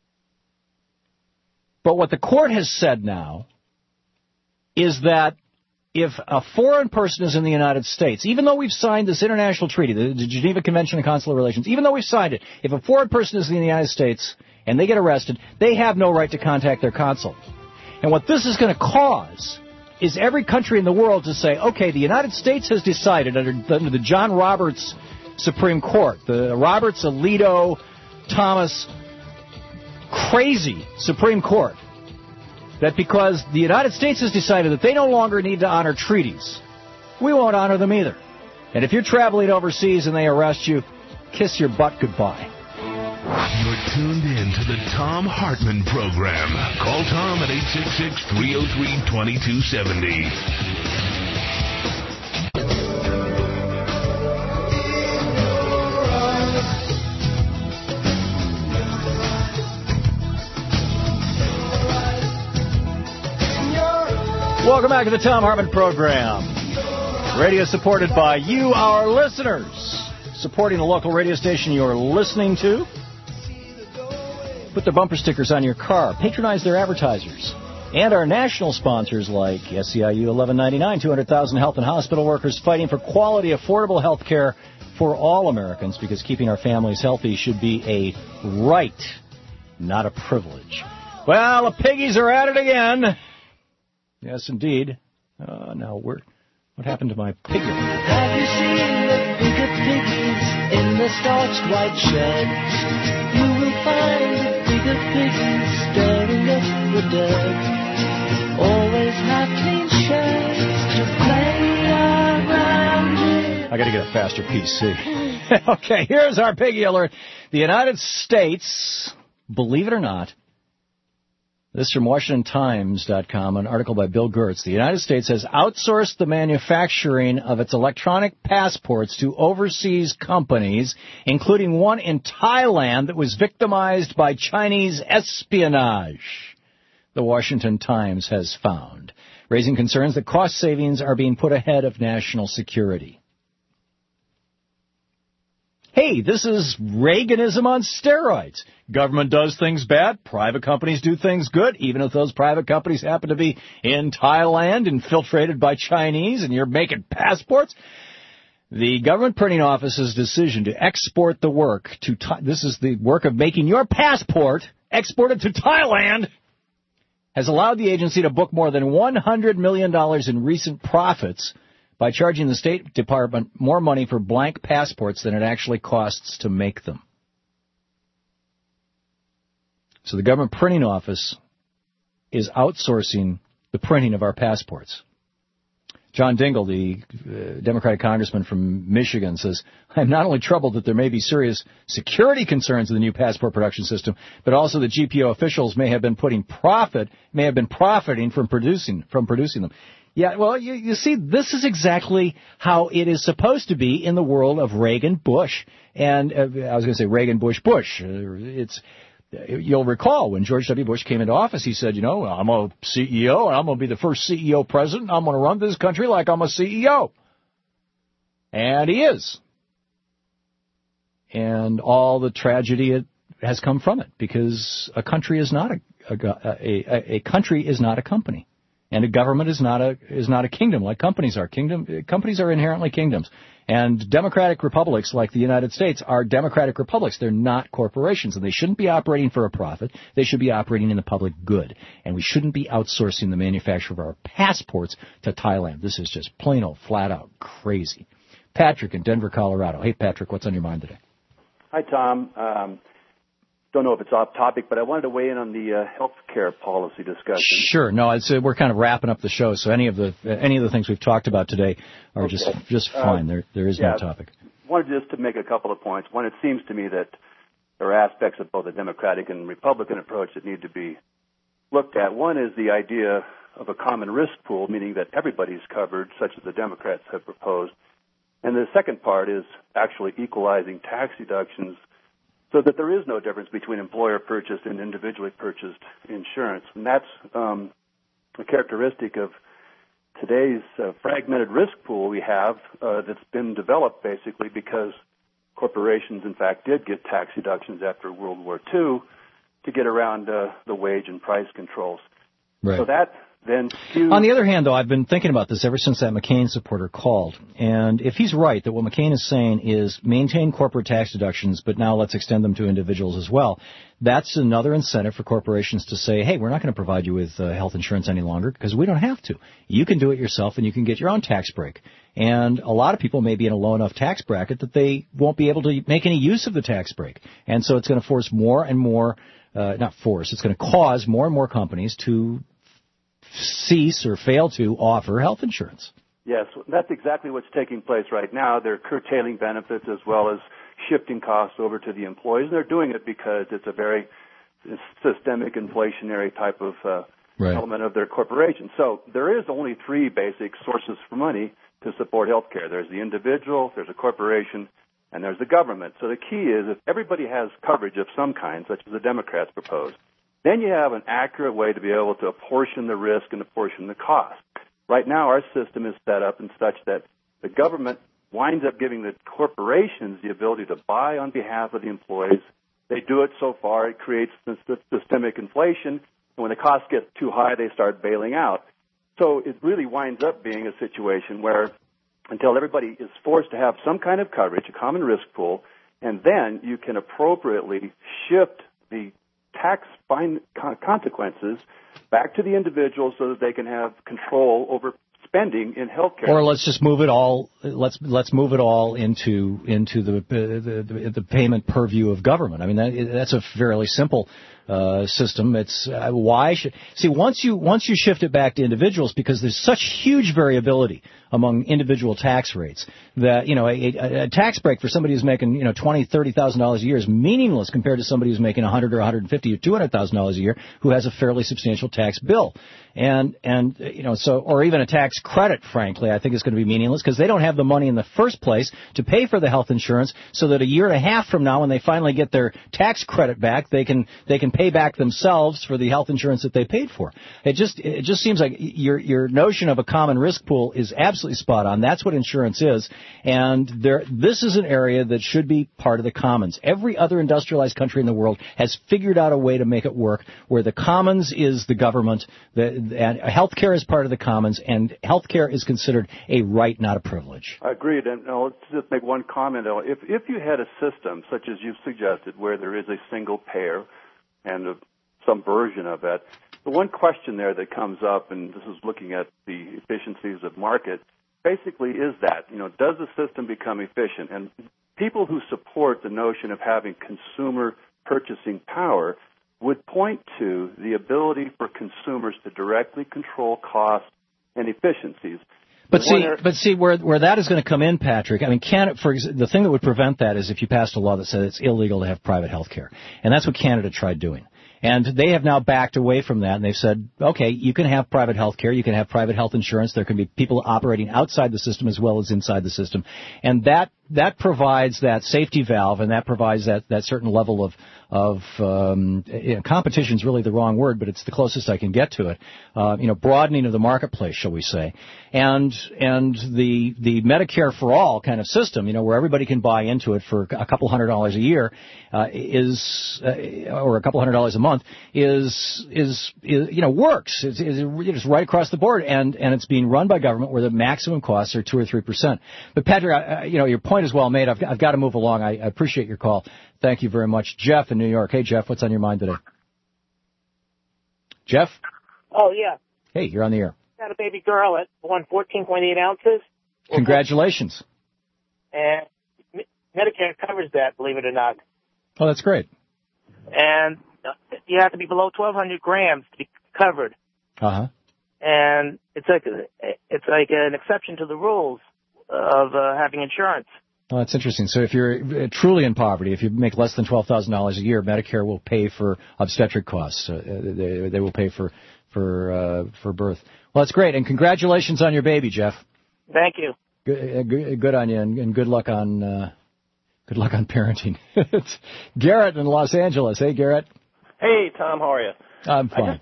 But what the court has said now is that if a foreign person is in the United States, even though we've signed this international treaty, the Geneva Convention on Consular Relations, even though we've signed it, if a foreign person is in the United States and they get arrested, they have no right to contact their consul. And what this is going to cause is every country in the world to say, okay, the United States has decided under the John Roberts Supreme Court, the Roberts, Alito, Thomas, crazy Supreme Court, that because the United States has decided that they no longer need to honor treaties, we won't honor them either. And if you're traveling overseas and they arrest you, kiss your butt goodbye. You're tuned in to the Thom Hartmann Program. Call Tom at 866-303-2270. Welcome back to the Thom Hartmann Program. Radio supported by you, our listeners. Supporting the local radio station you're listening to. Put their bumper stickers on your car. Patronize their advertisers. And our national sponsors like SEIU 1199, 200,000 health and hospital workers fighting for quality, affordable health care for all Americans, because keeping our families healthy should be a right, not a privilege. Well, the piggies are at it again. Yes, indeed. Now, what happened to my piggy? Have you seen the bigger piggies in the starched white sheds? You will find the bigger piggies stirring up the dirt. Always have clean sheds to play around in. I got to get a faster PC. Okay, here's our piggy alert. The United States, believe it or not, this is from WashingtonTimes.com, an article by Bill Gertz. The United States has outsourced the manufacturing of its electronic passports to overseas companies, including one in Thailand that was victimized by Chinese espionage, the Washington Times has found, raising concerns that cost savings are being put ahead of national security. Hey, this is Reaganism on steroids. Government does things bad. Private companies do things good, even if those private companies happen to be in Thailand, infiltrated by Chinese, and you're making passports. The government printing office's decision to export the work to this is the work of making your passport exported to Thailand, has allowed the agency to book more than $100 million in recent profits by charging the State Department more money for blank passports than it actually costs to make them. So the government printing office is outsourcing the printing of our passports. John Dingell, the Democratic congressman from Michigan, says, I'm not only troubled that there may be serious security concerns in the new passport production system, but also that GPO officials may have been profiting from producing them. Yeah, well, you see, this is exactly how it is supposed to be in the world of Reagan-Bush. And I was going to say Reagan-Bush-Bush. you'll recall when George W. Bush came into office, he said, I'm a CEO, and I'm going to be the first CEO president. I'm going to run this country like I'm a CEO. And he is. And all the tragedy has come from it, because a country is not a country is not a company, and a government is not a kingdom like companies are. Companies are inherently kingdoms, and democratic republics like the United States are democratic republics. They're not corporations, and they shouldn't be operating for a profit. They should be operating in the public good, and we shouldn't be outsourcing the manufacture of our passports to Thailand. This is just plain old, flat out crazy. Patrick in Denver, Colorado. Hey, Patrick, what's on your mind today? Hi, Tom. Don't know if it's off topic, but I wanted to weigh in on the health care policy discussion. Sure. No, we're kind of wrapping up the show, so any of the things we've talked about today are just fine. There is no topic. Wanted just to make a couple of points. One, it seems to me that there are aspects of both the Democratic and Republican approach that need to be looked at. One is the idea of a common risk pool, meaning that everybody's covered, such as the Democrats have proposed. And the second part is actually equalizing tax deductions so that there is no difference between employer-purchased and individually purchased insurance. And that's a characteristic of today's fragmented risk pool we have that's been developed basically because corporations, in fact, did get tax deductions after World War II to get around the wage and price controls. Right. So that then skews... On the other hand, though, I've been thinking about this ever since that McCain supporter called. And if he's right that what McCain is saying is maintain corporate tax deductions, but now let's extend them to individuals as well, that's another incentive for corporations to say, hey, we're not going to provide you with health insurance any longer because we don't have to. You can do it yourself and you can get your own tax break. And a lot of people may be in a low enough tax bracket that they won't be able to make any use of the tax break. And so it's going to force more and more, it's going to cause more and more companies to cease or fail to offer health insurance. Yes, that's exactly what's taking place right now. They're curtailing benefits as well as shifting costs over to the employees. And they're doing it because it's a very systemic inflationary type of element of their corporation. So there is only three basic sources for money to support health care. There's the individual, there's a corporation, and there's the government. So the key is if everybody has coverage of some kind, such as the Democrats propose, then you have an accurate way to be able to apportion the risk and apportion the cost. Right now, our system is set up in such that the government winds up giving the corporations the ability to buy on behalf of the employees. They do it so far, it creates systemic inflation, and when the cost gets too high, they start bailing out. So it really winds up being a situation where until everybody is forced to have some kind of coverage, a common risk pool, and then you can appropriately shift the tax consequences back to the individual so that they can have control over spending in healthcare. Or let's just move it all. Let's move it all into the payment purview of government. I mean that's a fairly simple system. It's once you shift it back to individuals, because there's such huge variability among individual tax rates that a tax break for somebody who's making $20,000-$30,000 a year is meaningless compared to somebody who's making $100,000 or $150,000 or $200,000 a year who has a fairly substantial tax bill. And or even a tax credit, frankly, I think is going to be meaningless because they don't have the money in the first place to pay for the health insurance, so that a year and a half from now, when they finally get their tax credit back, they can pay back themselves for the health insurance that they paid for. It just seems like your notion of a common risk pool is absolutely spot on. That's what insurance is, and this is an area that should be part of the commons. Every other industrialized country in the world has figured out a way to make it work, where the commons is the government, and healthcare is part of the commons, and healthcare is considered a right, not a privilege. Agreed. And let's just make one comment. If you had a system such as you've suggested, where there is a single payer and some version of it, the one question there that comes up, and this is looking at the efficiencies of market, basically is that, does the system become efficient? And people who support the notion of having consumer purchasing power would point to the ability for consumers to directly control costs and efficiencies. But see, where that is going to come in, Patrick, I mean, the thing that would prevent that is if you passed a law that said it's illegal to have private health care. And that's what Canada tried doing. And they have now backed away from that, and they've said, okay, you can have private health care, you can have private health insurance, there can be people operating outside the system as well as inside the system. And that that provides that safety valve, and that provides that certain level of competition is really the wrong word, but it's the closest I can get to it. Broadening of the marketplace, shall we say, and the Medicare for all kind of system, where everybody can buy into it for a couple $100 a year, or a couple $100 a month is works. It's right across the board, and it's being run by government where the maximum costs are 2 or 3%. But Patrick, your point is well made. I've got to move along. I appreciate your call. Thank you very much. Jeff in New York. Hey, Jeff, what's on your mind today? Jeff? Oh, yeah. Hey, you're on the air. Got a baby girl at 14.8 ounces. Congratulations. And Medicare covers that, believe it or not. Oh, that's great. And you have to be below 1,200 grams to be covered. Uh-huh. And it's like an exception to the rules of having insurance. Well, that's interesting. So if you're truly in poverty, if you make less than $12,000 a year, Medicare will pay for obstetric costs. They will pay for birth. Well, that's great, and congratulations on your baby, Jeff. Thank you. Good on you, and good luck on parenting. It's Garrett in Los Angeles. Hey, Garrett. Hey, Tom. How are you? I'm fine.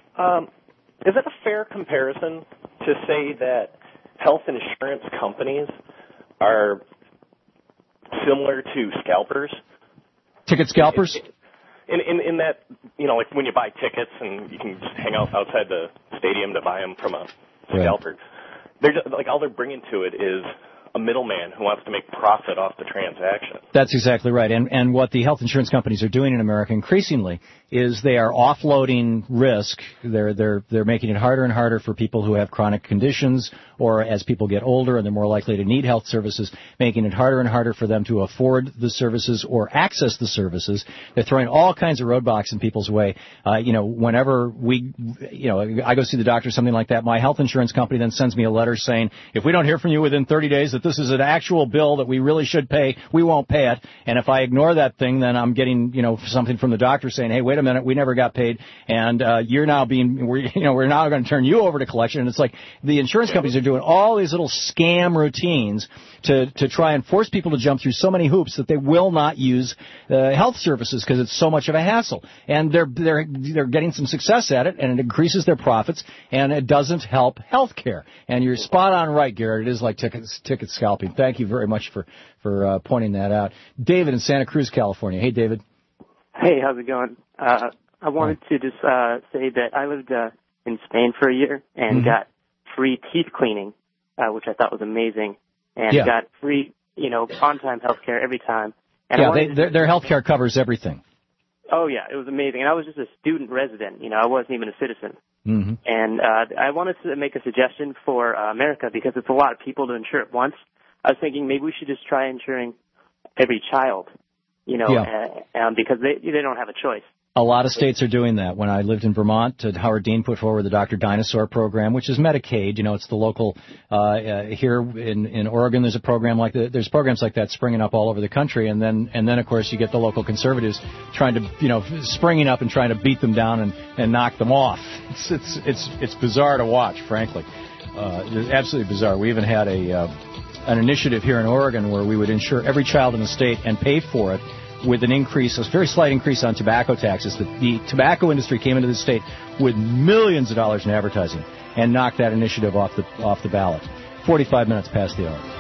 Is it a fair comparison to say that health insurance companies are similar to scalpers? Ticket scalpers? In that, like when you buy tickets and you can just hang out outside the stadium to buy them from a scalper. They're just, like, all they're bringing to it is a middleman who wants to make profit off the transaction. That's exactly right. And what the health insurance companies are doing in America increasingly is they are offloading risk. They're making it harder and harder for people who have chronic conditions, or as people get older and they're more likely to need health services, making it harder and harder for them to afford the services or access the services. They're throwing all kinds of roadblocks in people's way. Whenever I go see the doctor, something like that, my health insurance company then sends me a letter saying, if we don't hear from you within 30 days that this is an actual bill that we really should pay, we won't pay it. And if I ignore that thing, then I'm getting, something from the doctor saying, hey, wait a minute, we never got paid, and we're now going to turn you over to collection. And it's like the insurance companies are doing all these little scam routines to try and force people to jump through so many hoops that they will not use health services because it's so much of a hassle. And they're getting some success at it, and it increases their profits, and it doesn't help health care. And you're spot on right, Garrett. It is like ticket scalping. Thank you very much for pointing that out. David in Santa Cruz, California. Hey, David. Hey, how's it going? I wanted to just say that I lived in Spain for a year and got free teeth cleaning, which I thought was amazing, and got free, on-time health care every time. And their health care covers everything. Oh, yeah, it was amazing. And I was just a student resident. I wasn't even a citizen. Mm-hmm. And I wanted to make a suggestion for America, because it's a lot of people to insure at once. I was thinking maybe we should just try insuring every child, because they don't have a choice. A lot of states are doing that. When I lived in Vermont, Howard Dean put forward the Dr. Dinosaur program, which is Medicaid. It's the local, here in Oregon, there's a program like that. There's programs like that springing up all over the country. And then, of course, you get the local conservatives trying to, springing up and trying to beat them down and knock them off. It's bizarre to watch, frankly. It's absolutely bizarre. We even had an initiative here in Oregon where we would insure every child in the state and pay for it with an increase, a very slight increase on tobacco taxes. The tobacco industry came into the state with millions of dollars in advertising and knocked that initiative off the ballot. 45 minutes past the hour.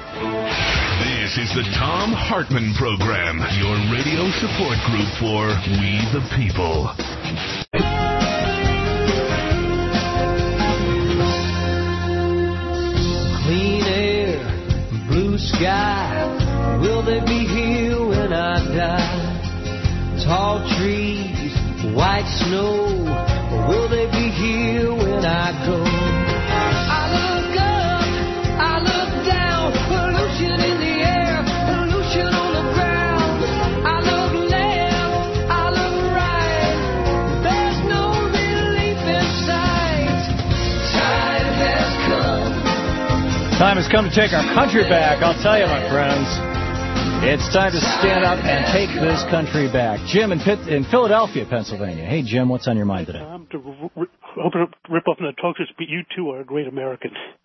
This is the Thom Hartmann Program, your radio support group for We the People. Clean air, blue sky, will they be here when I die? Tall trees, white snow, will they be here when I go? I look up, I look down, pollution in the air, pollution on the ground. I look left, I look right, there's no relief in sight. Time has come. Time has come to take our country back, I'll tell you, my friends. It's time to stand up and take this country back. Jim in Philadelphia, Pennsylvania. Hey, Jim, what's on your mind today? To rip off the talkers, but you too are a great American.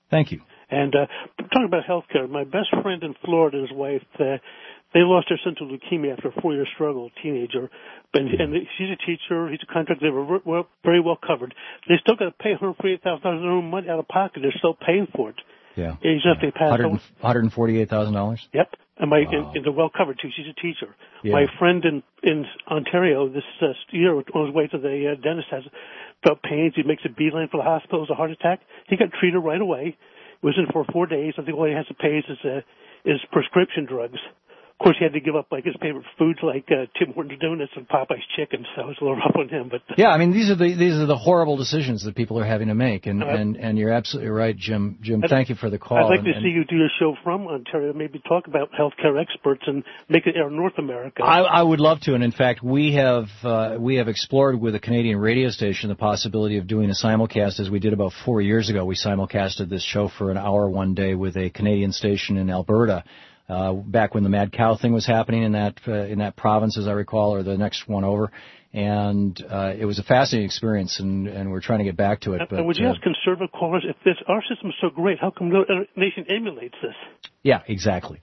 Thank you. And talking about health care, my best friend in Florida and his wife, they lost their son to leukemia after a 4-year struggle, teenager. And she's a teacher. He's a contractor. They were very well covered. They still got to pay $148,000 of their own money out of pocket. They're still paying for it. Yeah. Even if they pass $148,000? Yep. And and they're well covered, too. She's a teacher. Yeah. My friend in Ontario this year, on his way to the dentist, felt pains. He makes a beeline for the hospital. It was a heart attack. He got treated right away. He was in for 4 days. I think all he has to pay is prescription drugs. Of course, he had to give up like his favorite foods, like Tim Hortons donuts and Popeye's chicken. So it was a little rough on him. But yeah, I mean these are the horrible decisions that people are having to make, and you're absolutely right, Jim. Thank you for the call. I'd like to see you do a show from Ontario, maybe talk about healthcare experts and make it air North America. I would love to, and in fact, we have explored with a Canadian radio station the possibility of doing a simulcast, as we did about 4 years ago. We simulcasted this show for an hour one day with a Canadian station in Alberta. Back when the mad cow thing was happening in that province, as I recall, or the next one over, and it was a fascinating experience, and we're trying to get back to it. But, and would you ask conservative callers, if our system is so great, how come no other nation emulates this? Yeah, exactly.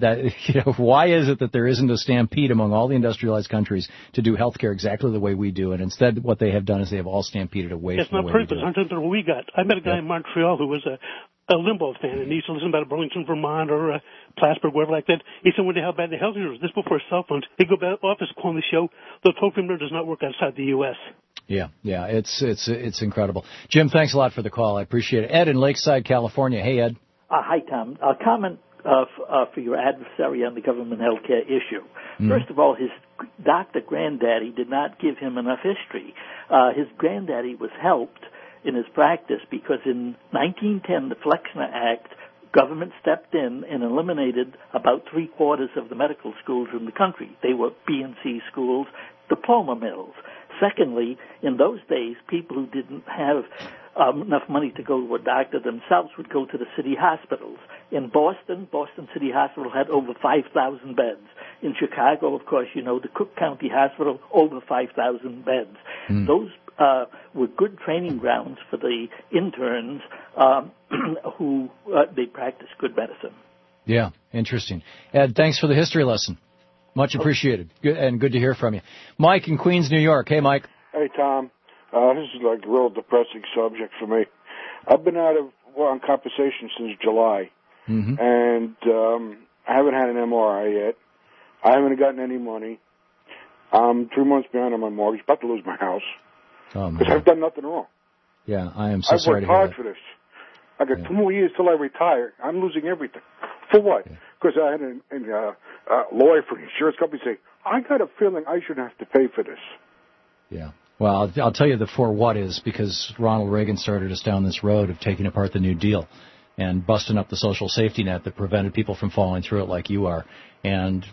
Why is it that there isn't a stampede among all the industrialized countries to do healthcare exactly the way we do, and instead what they have done is they have all stampeded away from the way we do it. It's not perfect. What we got. I met a guy in Montreal who was a Limbaugh fan, and he used to listen about Burlington, Vermont, or Plattsburgh, wherever like that. He said when they how bad the health care was, this before cell phones, he'd go back to the office, call the show. The toll-free number does not work outside the U.S. Yeah, it's incredible. Jim, thanks a lot for the call. I appreciate it. Ed in Lakeside, California. Hey, Ed. Hi, Tom. A comment for your adversary on the government health care issue. Mm-hmm. First of all, his doctor granddaddy did not give him enough history. His granddaddy was helped in his practice because in 1910, the Flexner Act, government stepped in and eliminated about 3/4 of the medical schools in the country. They were B&C schools, diploma mills. Secondly, in those days, people who didn't have enough money to go to a doctor themselves would go to the city hospitals. In Boston City Hospital had over 5,000 beds. In Chicago, of course, the Cook County Hospital, over 5,000 beds. Mm. Those were good training grounds for the interns who they practice good medicine. Yeah, interesting. Ed, thanks for the history lesson. Much appreciated. Good, and good to hear from you. Mike in Queens, New York. Hey, Mike. Hey, Tom. This is like a real depressing subject for me. I've been out of on compensation since July, and I haven't had an MRI yet. I haven't gotten any money. I'm 3 months behind on my mortgage, about to lose my house. Because I've done nothing wrong. Yeah, I am so sorry to hear that. I've worked hard for this. I got 2 more years till I retire. I'm losing everything. For what? Because I had a lawyer for the insurance company say, I got a feeling I shouldn't have to pay for this. Yeah. Well, I'll tell you the for what is, because Ronald Reagan started us down this road of taking apart the New Deal and busting up the social safety net that prevented people from falling through it like you are. And,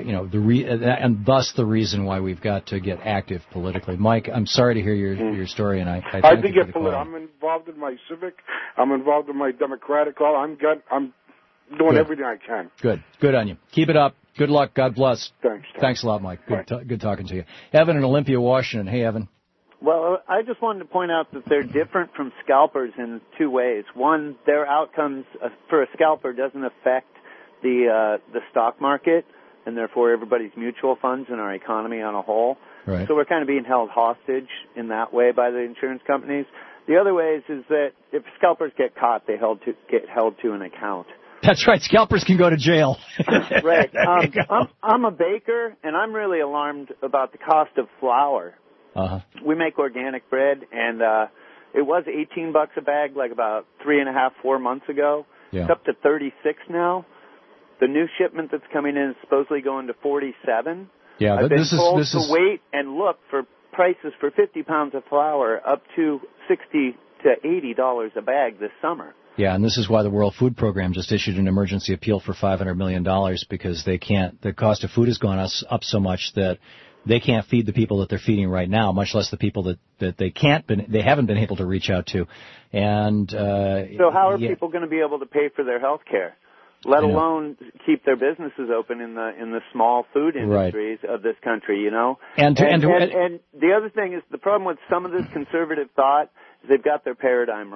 and thus the reason why we've got to get active politically. Mike, I'm sorry to hear your story, and I thank you for the call. I'm involved in my civic. I'm involved in my Democratic call. I'm doing everything I can. Good on you. Keep it up. Good luck. God bless. Thanks. Thanks a lot, Mike. Good talking to you. Evan in Olympia, Washington. Hey, Evan. Well, I just wanted to point out that they're different from scalpers in 2 ways. One, their outcomes for a scalper doesn't affect the stock market, and therefore everybody's mutual funds and our economy on a whole. Right. So we're kind of being held hostage in that way by the insurance companies. The other way is that if scalpers get caught, they get held to an account. That's right. Scalpers can go to jail. Right. I'm a baker, and I'm really alarmed about the cost of flour. Uh-huh. We make organic bread, and it was $18 a bag like about 3.5-4 months ago. Yeah. It's up to $36 now. The new shipment that's coming in is supposedly going to $47. Yeah, I've been told to wait and look for prices for 50 pounds of flour up to $60 to $80 a bag this summer. Yeah, and this is why the World Food Program just issued an emergency appeal for $500 million because the cost of food has gone up so much that they can't feed the people that they're feeding right now, much less the people that they haven't been able to reach out to. And so how are people going to be able to pay for their health care, let alone keep their businesses open in the small food industries of this country, And the other thing is the problem with some of this conservative thought is they've got their paradigm wrong.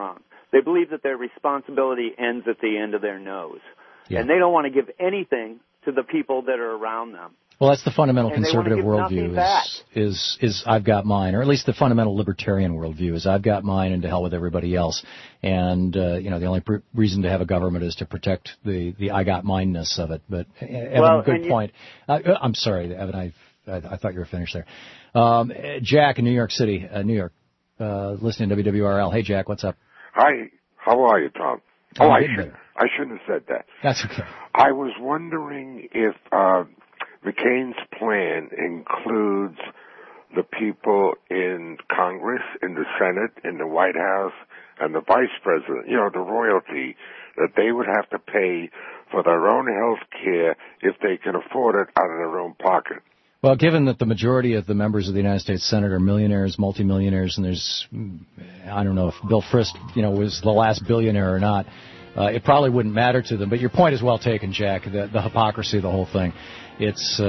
They believe that their responsibility ends at the end of their nose. Yeah. And they don't want to give anything to the people that are around them. Well, that's the fundamental And they conservative want to give worldview nothing back. is I've got mine, or at least the fundamental libertarian worldview is I've got mine and to hell with everybody else. And, the only reason to have a government is to protect the I got mine-ness of it. But, Evan, good point. I'm sorry, Evan, I thought you were finished there. Jack in New York City, New York, listening to WWRL. Hey, Jack, what's up? Hi, how are you, Tom? I shouldn't have said that. That's okay. I was wondering if McCain's plan includes the people in Congress, in the Senate, in the White House, and the Vice President, the royalty, that they would have to pay for their own health care if they can afford it out of their own pocket. Well, given that the majority of the members of the United States Senate are millionaires, multimillionaires, and I don't know if Bill Frist, was the last billionaire or not, it probably wouldn't matter to them. But your point is well taken, Jack, the hypocrisy of the whole thing. It's,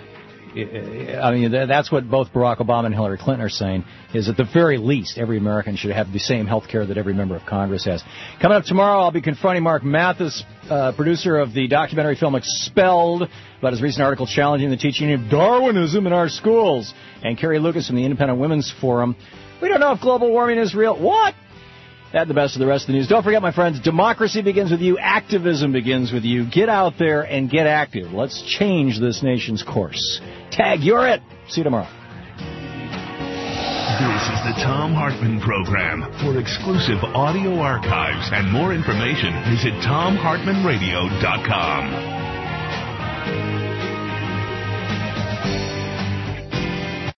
that's what both Barack Obama and Hillary Clinton are saying, is at the very least, every American should have the same health care that every member of Congress has. Coming up tomorrow, I'll be confronting Mark Mathis, producer of the documentary film Expelled, about his recent article challenging the teaching of Darwinism in our schools. And Carrie Lucas from the Independent Women's Forum. We don't know if global warming is real. What? That the best of the rest of the news. Don't forget, my friends, democracy begins with you. Activism begins with you. Get out there and get active. Let's change this nation's course. Tag, you're it. See you tomorrow. This is the Thom Hartmann Program. For exclusive audio archives and more information, visit ThomHartmannRadio.com.